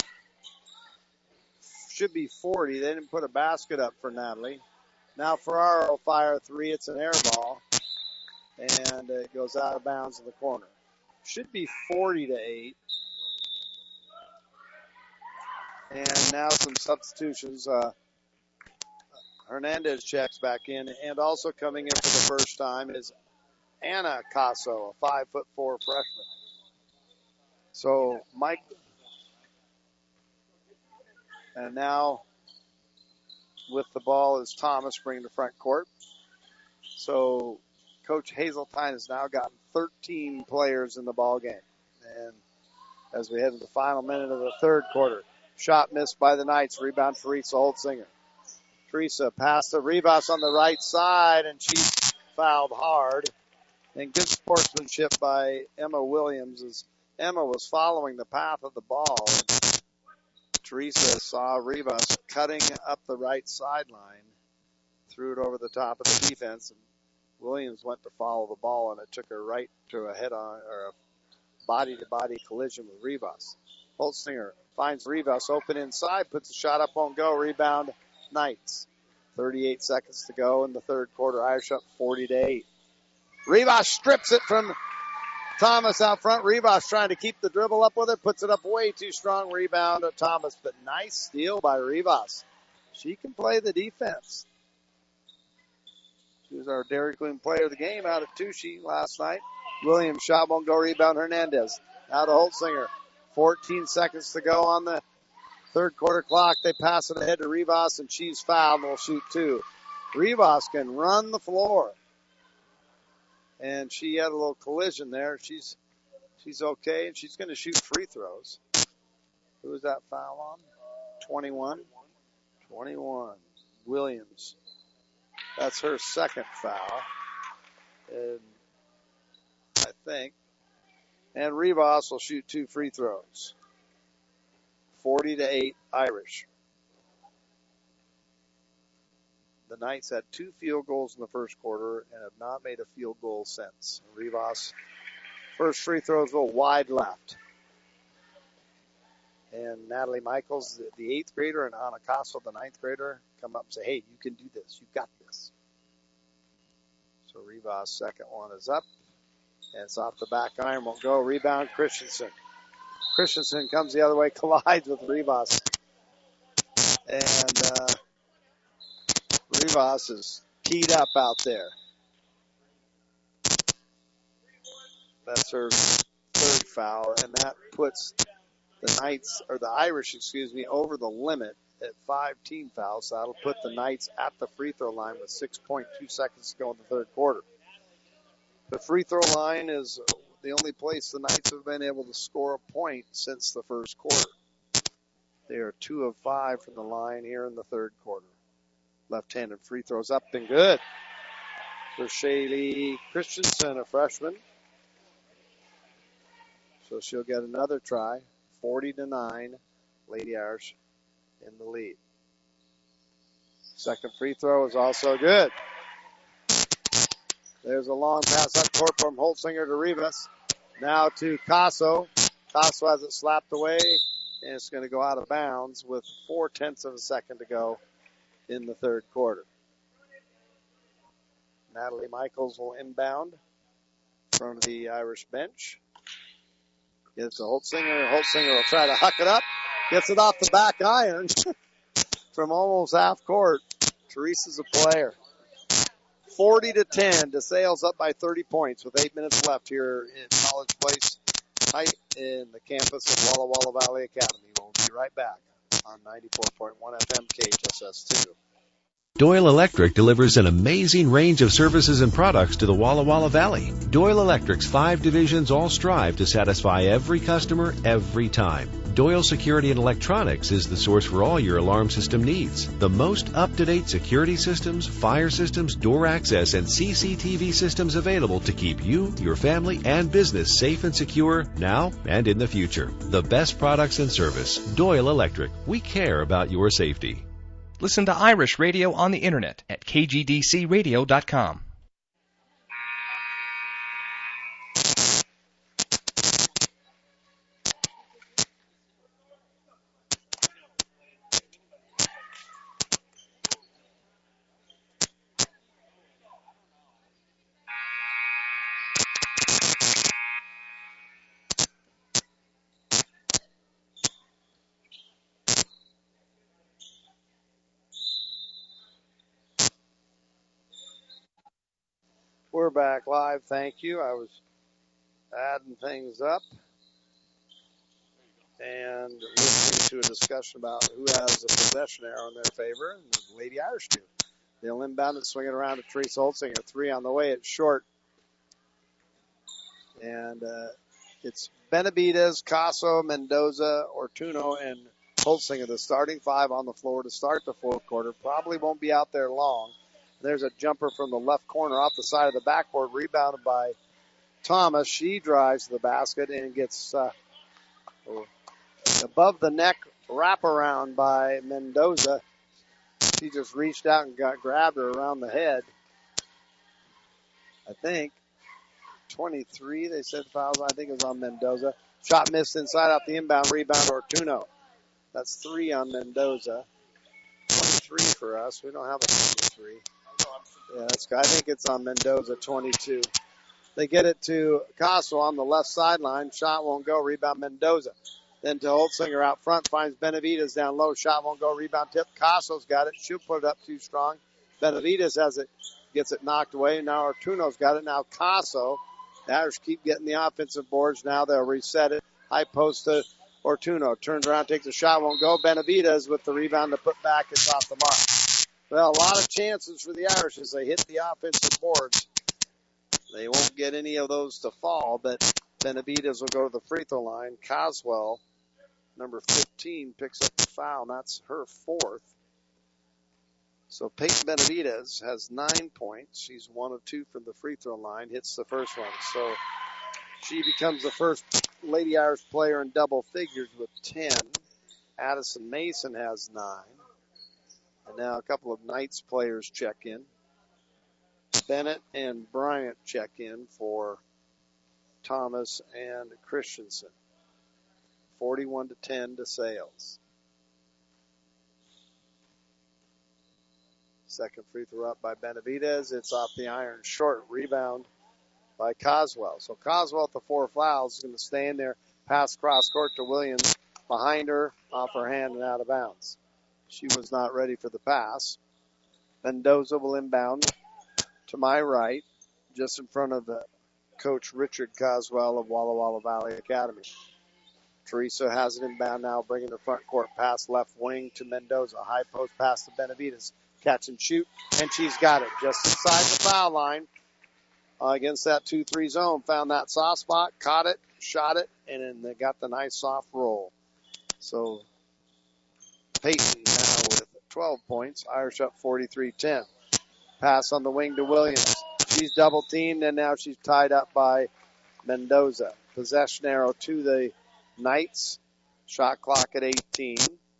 Should be forty. They didn't put a basket up for Natalie. Now Ferraro will fire a three. It's an air ball. And it goes out of bounds in the corner. Should be forty to eight. And now some substitutions. Uh, Hernandez checks back in. And also coming in for the first time is Anna Casso, a five foot four freshman. So Mike, and now with the ball is Thomas bringing the front court. So Coach Hazeltine has now gotten thirteen players in the ball game. And as we head to the final minute of the third quarter, shot missed by the Knights. Rebound Teresa Holtzinger. Teresa passed to Rivas on the right side, and she fouled hard. And good sportsmanship by Emma Williams as Emma was following the path of the ball. Teresa saw Rivas cutting up the right sideline, threw it over the top of the defense, and Williams went to follow the ball, and it took her right to a head-on or a body-to-body collision with Rivas. Holtzinger finds Rivas open inside, puts the shot up, won't go. Rebound Knights. thirty-eight seconds to go in the third quarter. Irish up forty to eight. Rivas strips it from Thomas out front. Rivas trying to keep the dribble up with it. Puts it up way too strong. Rebound to Thomas. But nice steal by Rivas. She can play the defense. She was our Dairy Queen player of the game out of Tushy last night. Williams shot won't go. Rebound Hernandez. Now to Holtzinger. fourteen seconds to go on the third quarter clock. They pass it ahead to Rivas, and she's fouled and will shoot two. Rivas can run the floor. and she had a little collision there. She's she's okay, and she's going to shoot free throws. Who was that foul on? twenty-one? twenty-one. Williams. That's her second foul. And I think. And Rivas will shoot two free throws. forty to eight Irish. The Knights had two field goals in the first quarter and have not made a field goal since. Rivas, first free throw is a little wide left. And Natalie Michaels, the, the eighth grader, and Anna Castle, the ninth grader, come up and say, hey, you can do this. You've got this. So Rivas' second one is up. And it's off the back iron. Won't go. Rebound, Christensen. Christensen comes the other way, collides with Rivas. And uh, Rivas is keyed up out there. That's her third foul, and that puts the Knights, or the Irish, excuse me, over the limit at five team fouls. So that'll put the Knights at the free throw line with six point two seconds to go in the third quarter. The free throw line is the only place the Knights have been able to score a point since the first quarter. They are two of five from the line here in the third quarter. Left-handed free throws up and good for Shaylee Christensen, a freshman. So she'll get another try. forty to nine, Lady Irish in the lead. Second free throw is also good. There's a long pass up court from Holtzinger to Rivas. Now to Casso. Casso has it slapped away, and it's going to go out of bounds with four-tenths of a second to go in the third quarter. Natalie Michaels will inbound from the Irish bench. Gives to Holtzinger. Holtzinger will try to huck it up. Gets it off the back iron from almost half court. Teresa's a player. forty to ten. DeSales up by thirty points with eight minutes left here in College Place Height in the campus of Walla Walla Valley Academy. We'll be right back on ninety-four point one F M K H S S two. Doyle Electric delivers an amazing range of services and products to the Walla Walla Valley. Doyle Electric's five divisions all strive to satisfy every customer every time. Doyle Security and Electronics is the source for all your alarm system needs. The most up-to-date security systems, fire systems, door access, and C C T V systems available to keep you, your family, and business safe and secure now and in the future. The best products and service. Doyle Electric. We care about your safety. Listen to Irish Radio on the internet at K G D C radio dot com. We're back live. Thank you. I was adding things up and listening to a discussion about who has a possession arrow in their favor, and the Lady Irish do. They'll inbound it, swing it around to Teresa Holtzinger. Three on the way. It's short. And uh, it's Benavides, Casso, Mendoza, Ortuno, and Holtzinger, the starting five on the floor to start the fourth quarter. Probably won't be out there long. There's a jumper from the left corner off the side of the backboard, rebounded by Thomas. She drives to the basket and gets uh, above the neck wraparound by Mendoza. She just reached out and got grabbed her around the head. I think twenty-three, they said fouls. I think it was on Mendoza. Shot missed inside out the inbound, rebound Ortuno. That's three on Mendoza. twenty-three for us. We don't have a twenty-three. Yeah, that's, I think it's on Mendoza, twenty-two. They get it to Casso on the left sideline. Shot won't go. Rebound Mendoza. Then to Holtzinger out front. Finds Benavides down low. Shot won't go. Rebound tip. Casso's got it. She'll put it up too strong. Benavides has it. Gets it knocked away. Now Ortuno's got it. Now Casso. The Irish keep getting the offensive boards. Now they'll reset it. High post to Ortuno. Turns around, takes a shot. Won't go. Benavides with the rebound to put back. It's off the mark. Well, a lot of chances for the Irish as they hit the offensive boards. They won't get any of those to fall, but Benavidez will go to the free throw line. Coswell, number fifteen, picks up the foul, and that's her fourth. So Peyton Benavidez has nine points. She's one of two from the free throw line, hits the first one. So she becomes the first Lady Irish player in double figures with ten. Addison Mason has nine. And now a couple of Knights players check in. Bennett and Bryant check in for Thomas and Christensen. forty-one to ten to Sales. Second free throw up by Benavidez. It's off the iron, short. Rebound by Coswell. So Coswell at the four fouls is going to stand there, pass cross court to Williams. Behind her, off her hand and out of bounds. She was not ready for the pass. Mendoza will inbound to my right, just in front of the coach Richard Coswell of Walla Walla Valley Academy. Teresa has it inbound now, bringing the front court pass left wing to Mendoza. High post pass to Benavidez. Catch and shoot, and she's got it just inside the foul line uh, against that two three zone. Found that soft spot, caught it, shot it, and then they got the nice soft roll. So Peyton now with twelve points. Irish up forty-three ten. Pass on the wing to Williams. She's double teamed, and now she's tied up by Mendoza. Possession arrow to the Knights. Shot clock at eighteen.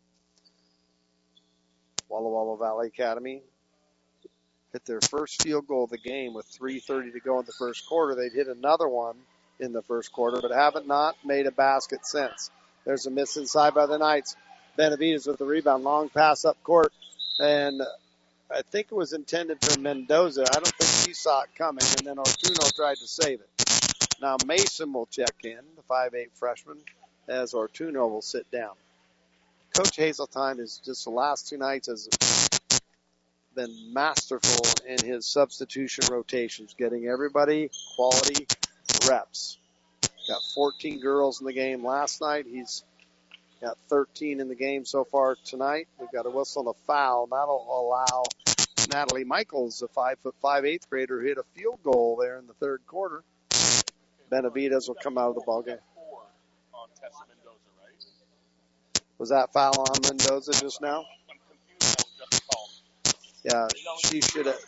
Walla Walla Valley Academy hit their first field goal of the game with three thirty to go in the first quarter. They'd hit another one in the first quarter, but haven't not made a basket since. There's a miss inside by the Knights. Benavidez with the rebound. Long pass up court, and I think it was intended for Mendoza. I don't think he saw it coming, and then Ortuno tried to save it. Now Mason will check in, the five eight freshman, as Ortuno will sit down. Coach Hazeltine is just the last two nights has been masterful in his substitution rotations, getting everybody quality reps. Got fourteen girls in the game last night. He's got thirteen in the game so far tonight. We've got a whistle and a foul. That'll allow Natalie Michaels, a five foot five eighth grader, who hit a field goal there in the third quarter. Benavidez will come out of the ballgame. Was that foul on Mendoza just now? Yeah, she should have.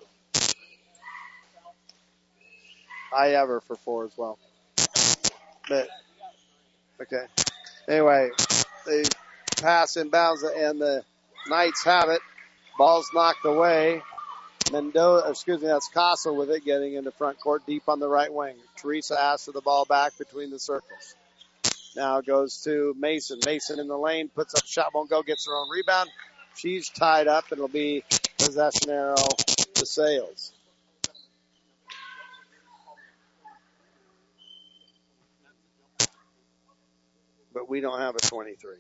I have her for four as well. But, okay. Anyway, they pass inbounds and the Knights have it. Ball's knocked away. Mendoza, excuse me, that's Casa with it, getting into front court deep on the right wing. Teresa asks for the ball back between the circles. Now it goes to Mason. Mason in the lane, puts up shot, won't go, gets her own rebound. She's tied up, and it'll be possession arrow to Sales. But we don't have a twenty-three.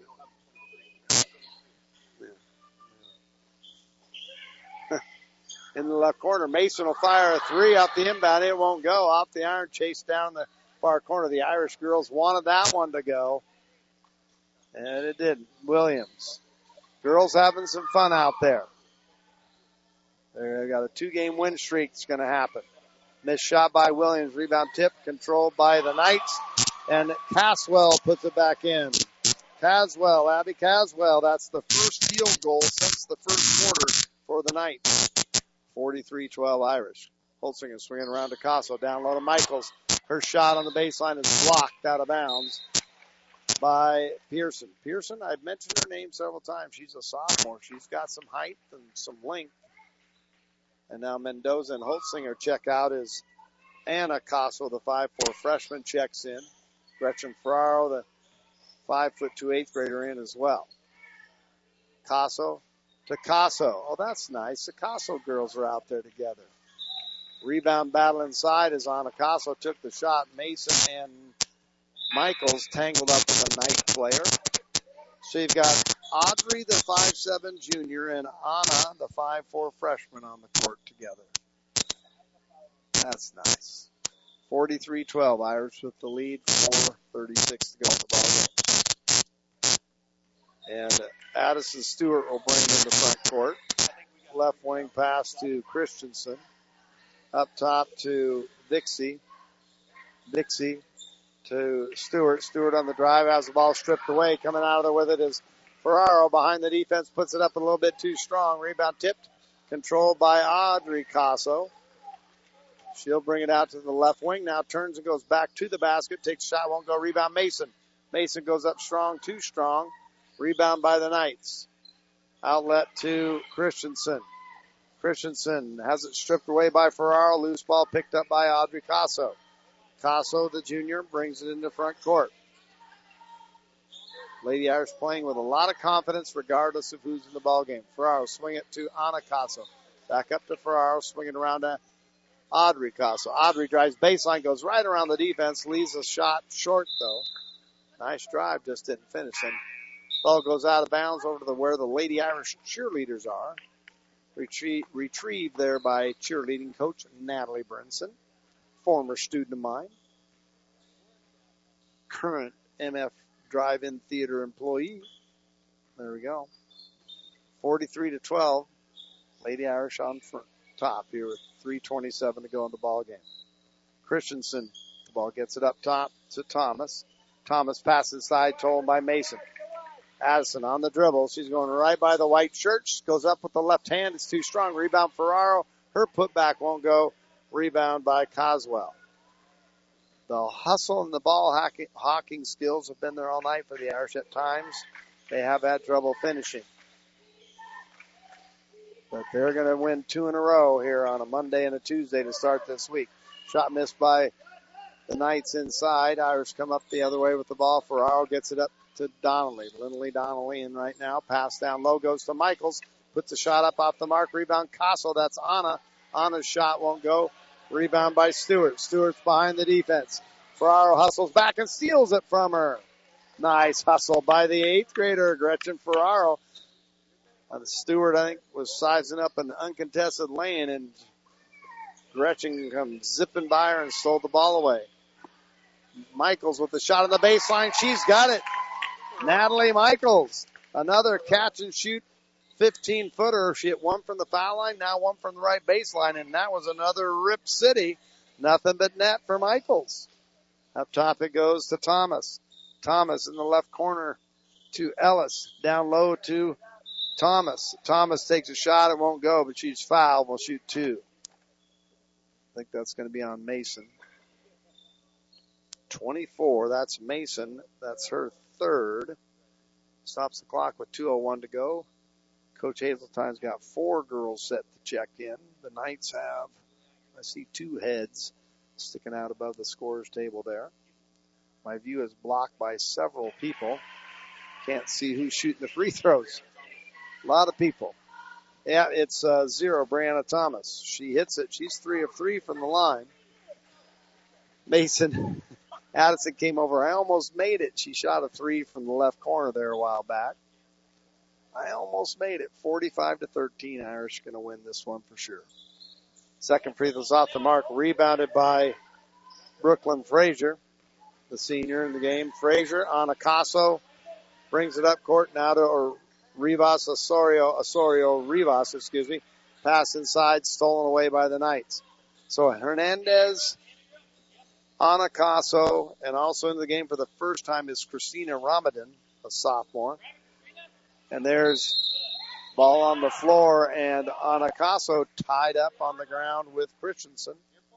Yeah. In the left corner, Mason will fire a three off the inbound. It won't go. Off the iron, chased down the far corner. The Irish girls wanted that one to go, and it didn't. Williams. Girls having some fun out there. They got a two-game win streak that's going to happen. Missed shot by Williams. Rebound tip controlled by the Knights. And Caswell puts it back in. Caswell, Abby Caswell. That's the first field goal since the first quarter for the Knights. forty-three twelve Irish. Holsinger swinging around to Caswell. Down low to Michaels. Her shot on the baseline is blocked out of bounds by Pearson. Pearson, I've mentioned her name several times. She's a sophomore. She's got some height and some length. And now Mendoza and Holtzinger check out as Anna Casso, the five four freshman, checks in. Gretchen Ferraro, the five foot two eighth grader, in as well. Casso to Casso. Oh, that's nice. The Casso girls are out there together. Rebound battle inside as Anna Casso took the shot. Mason and Michaels tangled up with a Knight player. So you've got Audrey, the five seven junior, and Anna, the five four freshman, on the court together. That's nice. forty-three twelve, Irish with the lead, four thirty-six to go in the ballgame. And Addison Stewart will bring in the front court. Left wing pass to Christensen. Up top to Dixie. Dixie to Stewart. Stewart on the drive has the ball stripped away. Coming out of there with it is Ferraro behind the defense. Puts it up a little bit too strong. Rebound tipped. Controlled by Audrey Casso. She'll bring it out to the left wing. Now turns and goes back to the basket. Takes a shot. Won't go. Rebound Mason. Mason goes up strong. Too strong. Rebound by the Knights. Outlet to Christensen. Christensen has it stripped away by Ferraro. Loose ball picked up by Audrey Casso. Casso, the junior, brings it into front court. Lady Irish playing with a lot of confidence regardless of who's in the ball game. Ferraro swing it to Anna Casso. Back up to Ferraro, swinging around to Audrey Casso. Audrey drives baseline, goes right around the defense, leaves a shot short though. Nice drive, just didn't finish. And ball goes out of bounds over to the where the Lady Irish cheerleaders are. Retrie- retrieved there by cheerleading coach Natalie Brinson, former student of mine, current M F Drive-In Theater employee. There we go. forty-three to twelve. Lady Irish on front, top here with three twenty-seven to go in the ball game. Christensen, the ball gets it up top to Thomas. Thomas passes side, told by Mason. Addison on the dribble. She's going right by the white shirt. She goes up with the left hand. It's too strong. Rebound Ferraro. Her putback won't go. Rebound by Coswell. The hustle and the ball hawking, hawking skills have been there all night for the Irish at times. They have had trouble finishing. But they're going to win two in a row here on a Monday and a Tuesday to start this week. Shot missed by the Knights inside. Irish come up the other way with the ball. Ferraro gets it up to Donnelly. Lindley Donnelly in right now. Pass down low goes to Michaels. Puts the shot up off the mark. Rebound Casso. That's Anna. Anna's shot won't go. Rebound by Stewart. Stewart's behind the defense. Ferraro hustles back and steals it from her. Nice hustle by the eighth grader, Gretchen Ferraro. Uh, Stewart, I think, was sizing up an uncontested lane, and Gretchen comes zipping by her and stole the ball away. Michaels with the shot on the baseline. She's got it. Natalie Michaels. Another catch and shoot fifteen-footer. She hit one from the foul line, now one from the right baseline, and that was another Rip City. Nothing but net for Michaels. Up top it goes to Thomas. Thomas in the left corner to Ellis. Down low to Thomas. Thomas takes a shot. It won't go, but she's fouled. We'll shoot two. I think that's going to be on Mason. twenty-four. That's Mason. That's her third. Stops the clock with two oh one to go. Coach Hazeltine's got four girls set to check in. The Knights have, I see two heads sticking out above the scorer's table there. My view is blocked by several people. Can't see who's shooting the free throws. A lot of people. Yeah, it's uh, zero, Brianna Thomas. She hits it. She's three of three from the line. Mason Addison came over. I almost made it. She shot a three from the left corner there a while back. I almost made it. forty-five to thirteen. Irish going to win this one for sure. Second free throw's off the mark. Rebounded by Brooklyn Frazier, the senior in the game. Frazier on Casso. Brings it up court now to or Rivas Osorio. Osorio Rivas, excuse me. Pass inside, stolen away by the Knights. So Hernandez, Ana Casso, and also in the game for the first time is Christina Ramadan, a sophomore. And there's ball on the floor, and Ana Casso tied up on the ground with Christensen.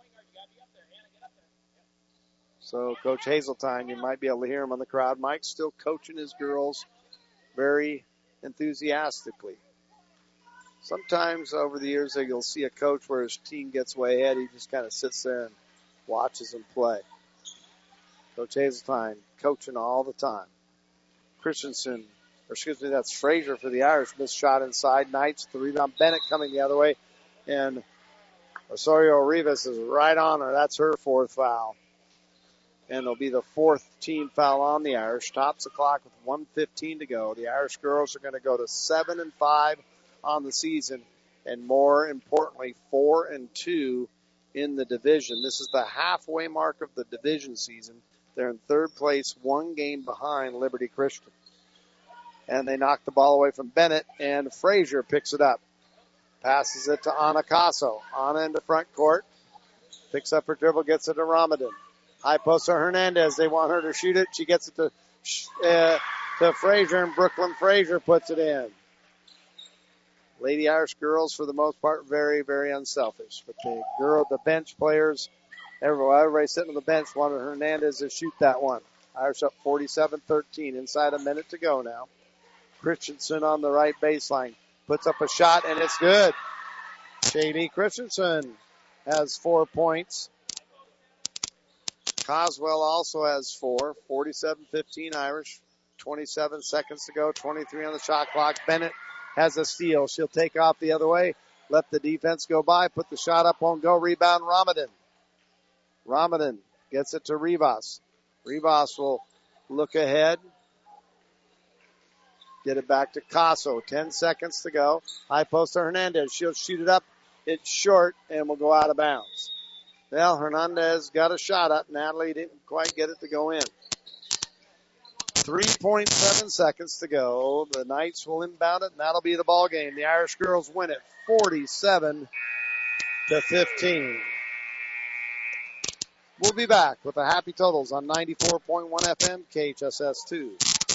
So Coach Hazeltine, you might be able to hear him on the crowd. Mike's still coaching his girls very enthusiastically. Sometimes over the years you'll see a coach where his team gets way ahead. He just kind of sits there and watches them play. Coach Hazeltine coaching all the time. Christensen, or excuse me, that's Frazier for the Irish. Missed shot inside. Knights, the rebound. Bennett coming the other way. And Osorio Rivas is right on her. That's her fourth foul. And it'll be the fourth team foul on the Irish. Tops the clock with one fifteen to go. The Irish girls are going to go to seven and five on the season, and more importantly, four and two in the division. This is the halfway mark of the division season. They're in third place, one game behind Liberty Christian. And they knock the ball away from Bennett, and Frazier picks it up. Passes it to Ana Casso. Ana into front court. Picks up her dribble, gets it to Ramadan. High post to Hernandez. They want her to shoot it. She gets it to, uh, to Frazier, and Brooklyn Frazier puts it in. Lady Irish girls, for the most part, very, very unselfish. But the girl, the bench players, everybody, everybody sitting on the bench wanted Hernandez to shoot that one. Irish up forty-seven thirteen. Inside a minute to go now. Christensen on the right baseline. Puts up a shot, and it's good. Shady Christensen has four points. Coswell also has four. forty-seven fifteen Irish. twenty-seven seconds to go. twenty-three on the shot clock. Bennett has a steal. She'll take off the other way. Let the defense go by. Put the shot up, won't go. Rebound Ramadan. Ramadan gets it to Rivas. Rivas will look ahead. Get it back to Casso. Ten seconds to go. High post to Hernandez. She'll shoot it up. It's short and will go out of bounds. Well, Hernandez got a shot up. Natalie didn't quite get it to go in. three point seven seconds to go. The Knights will inbound it, and that'll be the ball game. The Irish girls win it forty-seven to fifteen. We'll be back with the Happy Totals on ninety-four point one F M, K H S S two.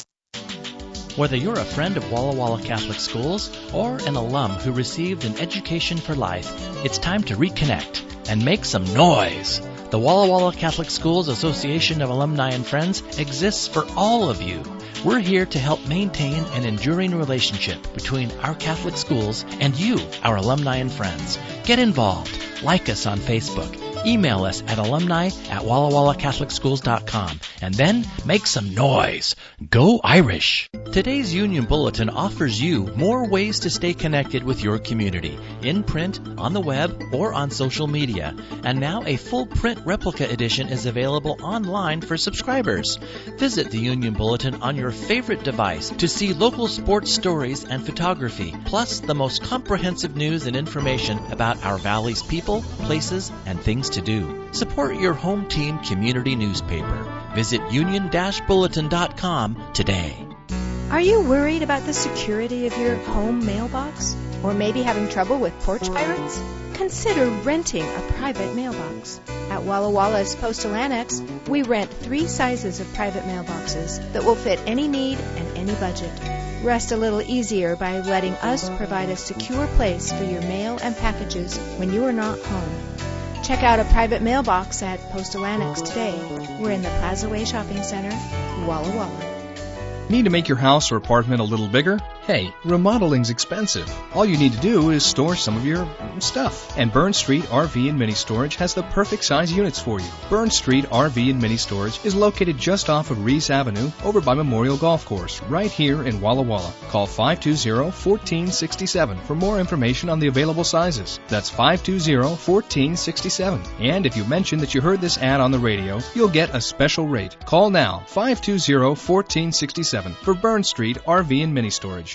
Whether you're a friend of Walla Walla Catholic Schools or an alum who received an education for life, it's time to reconnect and make some noise. The Walla Walla Catholic Schools Association of Alumni and Friends exists for all of you. We're here to help maintain an enduring relationship between our Catholic schools and you, our alumni and friends. Get involved. Like us on Facebook. Email us at alumni at walla walla catholic schools dot com and then make some noise. Go Irish! Today's Union Bulletin offers you more ways to stay connected with your community, in print, on the web, or on social media. And now a full print replica edition is available online for subscribers. Visit the Union Bulletin on your favorite device to see local sports stories and photography, plus the most comprehensive news and information about our valley's people, places, and things to do. Support your home team community newspaper. Visit union dash bulletin dot com today. Are you worried about the security of your home mailbox? Or maybe having trouble with porch pirates? Consider renting a private mailbox. At Walla Walla's Postal Annex, we rent three sizes of private mailboxes that will fit any need and any budget. Rest a little easier by letting us provide a secure place for your mail and packages when you are not home. Check out a private mailbox at Postal Annex today. We're in the Plaza Way Shopping Center, Walla Walla. Need to make your house or apartment a little bigger? Hey, remodeling's expensive. All you need to do is store some of your stuff. And Burn Street R V and Mini Storage has the perfect size units for you. Burn Street R V and Mini Storage is located just off of Reese Avenue over by Memorial Golf Course, right here in Walla Walla. Call five two zero, one four six seven for more information on the available sizes. That's five two zero, one four six seven. And if you mention that you heard this ad on the radio, you'll get a special rate. Call now, five two zero, one four six seven for Burn Street R V and Mini Storage.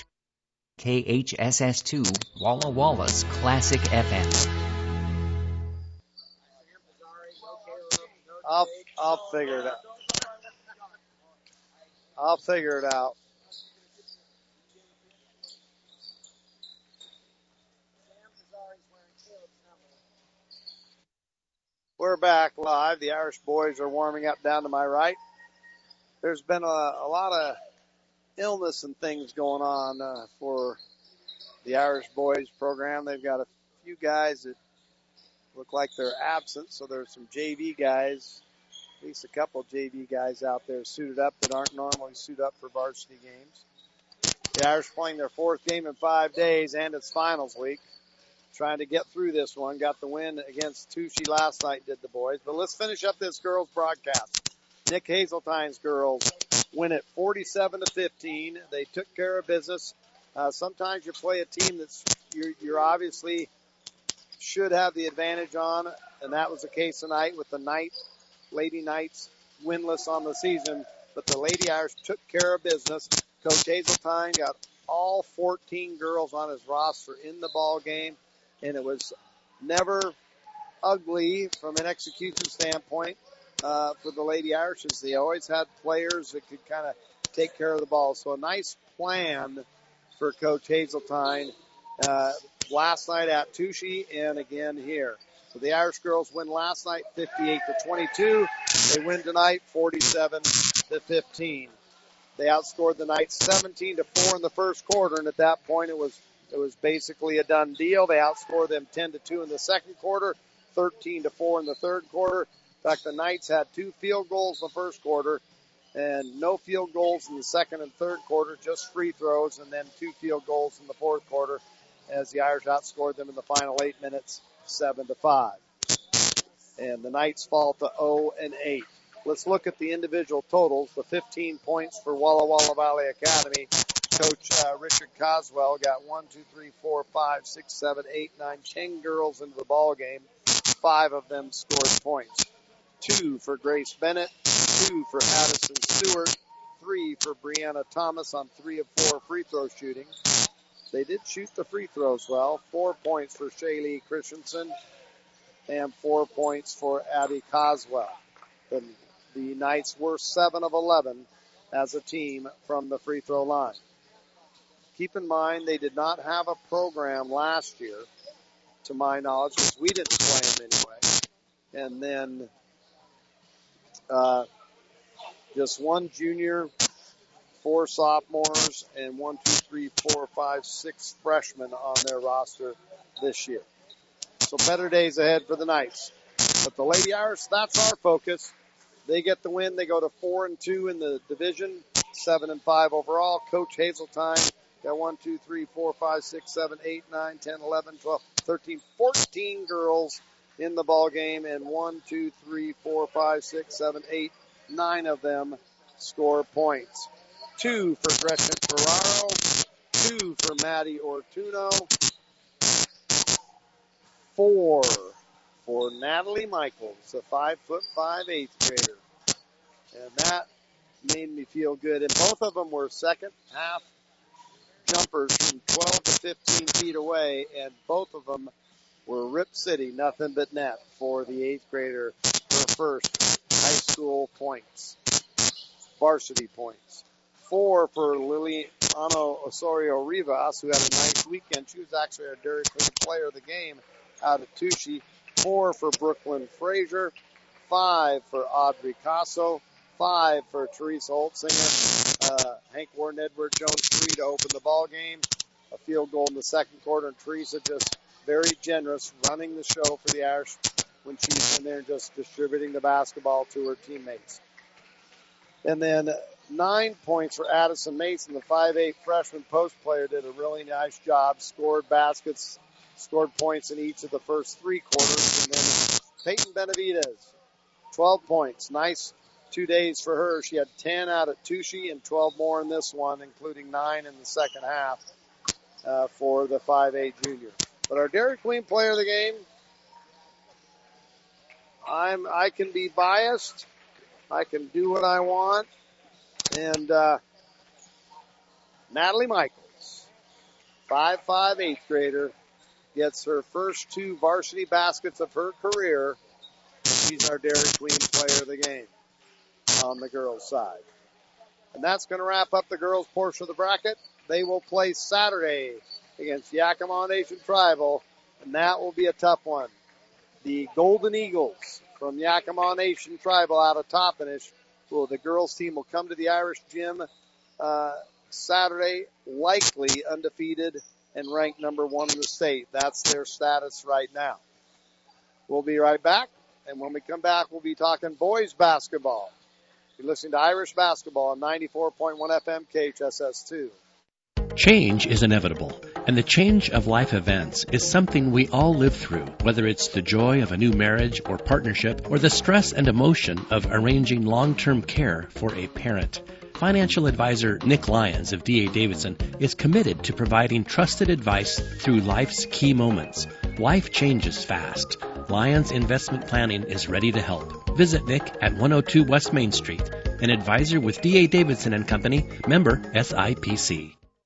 K H S S two, Walla Walla's Classic F M. I'll, I'll figure it out. I'll figure it out. We're back live. The Irish boys are warming up down to my right. There's been a, a lot of illness and things going on uh, for the Irish boys program. They've got a few guys that look like they're absent, so there's some J V guys, at least a couple of J V guys out there suited up that aren't normally suited up for varsity games. The Irish playing their fourth game in five days, and it's finals week. Trying to get through this one. Got the win against Touchy last night, did the boys. But let's finish up this girls broadcast. Nick Hazeltine's girls win it forty-seven to fifteen. They took care of business. Uh, sometimes you play a team that's you're, you're obviously should have the advantage on, and that was the case tonight with the Knight, Lady Knights winless on the season. But the Lady Irish took care of business. Coach Hazeltine got all fourteen girls on his roster in the ball game, and it was never ugly from an execution standpoint. Uh, for the Lady Irishes, they always had players that could kind of take care of the ball. So a nice plan for Coach Hazeltine uh, last night at Touchy and again here. So the Irish girls win last night fifty-eight to twenty-two. They win tonight forty-seven to fifteen. They outscored the Knights seventeen to four in the first quarter, and at that point it was it was basically a done deal. They outscored them ten to two in the second quarter, thirteen to four in the third quarter. In fact, the Knights had two field goals in the first quarter and no field goals in the second and third quarter, just free throws, and then two field goals in the fourth quarter as the Irish outscored them in the final eight minutes, seven to five. And the Knights fall to oh and eight. Let's look at the individual totals. The fifteen points for Walla Walla Valley Academy. Coach uh, Richard Coswell got one, two, three, four, five, six, seven, eight, nine, ten girls into the ball game. Five of them scored points. Two for Grace Bennett, two for Addison Stewart, three for Brianna Thomas on three of four free throw shooting. They did shoot the free throws well. Four points for Shaylee Christensen and four points for Abby Coswell. The, the Knights were seven of eleven as a team from the free throw line. Keep in mind they did not have a program last year, to my knowledge, because we didn't play them anyway. And then uh, just one junior, four sophomores, and one, two, three, four, five, six freshmen on their roster this year. So better days ahead for the Knights. But the Lady Irish, that's our focus. They get the win. They go to four and two in the division, seven and five overall. Coach Hazeltine got one, two, three, four, five, six, seven, eight, nine, ten, eleven, twelve, thirteen, fourteen girls in the ball game, and one, two, three, four, five, six, seven, eight, nine of them score points. Two for Gretchen Ferraro, two for Maddie Ortuno, four for Natalie Michaels, a five foot five eighth grader. And that made me feel good. And both of them were second half jumpers from twelve to fifteen feet away, and both of them were Rip City, nothing but net for the eighth grader, her first high school points, varsity points. Four for Liliano Osorio Rivas, who had a nice weekend. She was actually our Dairy Queen player of the game out at Touchy. Four for Brooklyn Frazier. Five for Audrey Casso. Five for Teresa Holtzinger. Uh, Hank Warden, Edward Jones, three to open the ball game. A field goal in the second quarter, and Teresa just very generous, running the show for the Irish when she's in there just distributing the basketball to her teammates. And then nine points for Addison Mason, the five eight freshman post player, did a really nice job, scored baskets, scored points in each of the first three quarters. And then Peyton Benavides, twelve points. Nice two days for her. She had ten out at Touchy and twelve more in this one, including nine in the second half uh, for the five eight junior. But our Dairy Queen player of the game, I'm, I can be biased. I can do what I want. And uh, Natalie Michaels, five five eighth grader, gets her first two varsity baskets of her career. She's our Dairy Queen player of the game on the girls' side. And that's going to wrap up the girls' portion of the bracket. They will play Saturday against Yakima Nation Tribal, and that will be a tough one. The Golden Eagles from Yakima Nation Tribal out of Toppenish. Well, the girls' team will come to the Irish Gym uh, Saturday, likely undefeated and ranked number one in the state. That's their status right now. We'll be right back, and when we come back, we'll be talking boys basketball. You're listening to Irish Basketball on ninety-four point one F M K H S S two. Change is inevitable, and the change of life events is something we all live through, whether it's the joy of a new marriage or partnership or the stress and emotion of arranging long-term care for a parent. Financial advisor Nick Lyons of D A Davidson is committed to providing trusted advice through life's key moments. Life changes fast. Lyons Investment Planning is ready to help. Visit Nick at one oh two West Main Street, an advisor with D A Davidson and Company, member S I P C.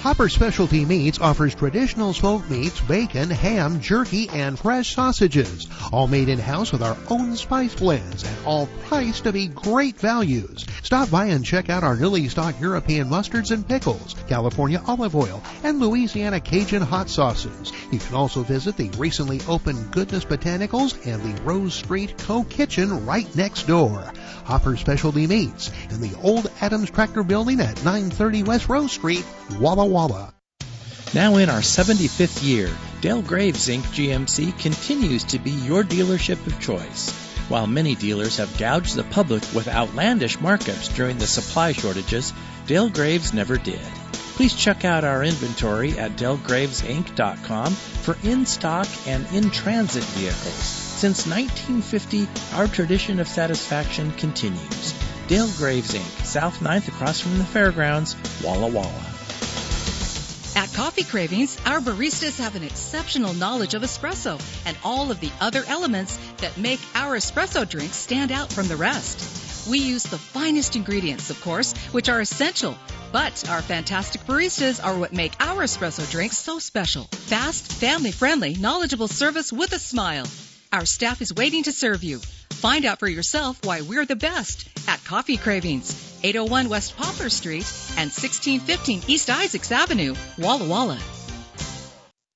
Hopper Specialty Meats offers traditional smoked meats, bacon, ham, jerky, and fresh sausages, all made in-house with our own spice blends and all priced to be great values. Stop by and check out our newly stocked European mustards and pickles, California olive oil, and Louisiana Cajun hot sauces. You can also visit the recently opened Goodness Botanicals and the Rose Street Co-Kitchen right next door. Hopper Specialty Meats in the old Adams Tractor Building at nine thirty West Rose Street, Walla Walla. Now in our seventy-fifth year, Dale Graves Incorporated. G M C continues to be your dealership of choice. While many dealers have gouged the public with outlandish markups during the supply shortages, Dale Graves never did. Please check out our inventory at dale graves inc dot com for in-stock and in-transit vehicles. Since nineteen fifty, our tradition of satisfaction continues. Dale Graves Incorporated, South ninth across from the fairgrounds, Walla Walla. At Coffee Cravings, our baristas have an exceptional knowledge of espresso and all of the other elements that make our espresso drinks stand out from the rest. We use the finest ingredients, of course, which are essential, but our fantastic baristas are what make our espresso drinks so special. Fast, family-friendly, knowledgeable service with a smile. Our staff is waiting to serve you. Find out for yourself why we're the best at Coffee Cravings, eight oh one West Poplar Street and sixteen fifteen East Isaacs Avenue, Walla Walla.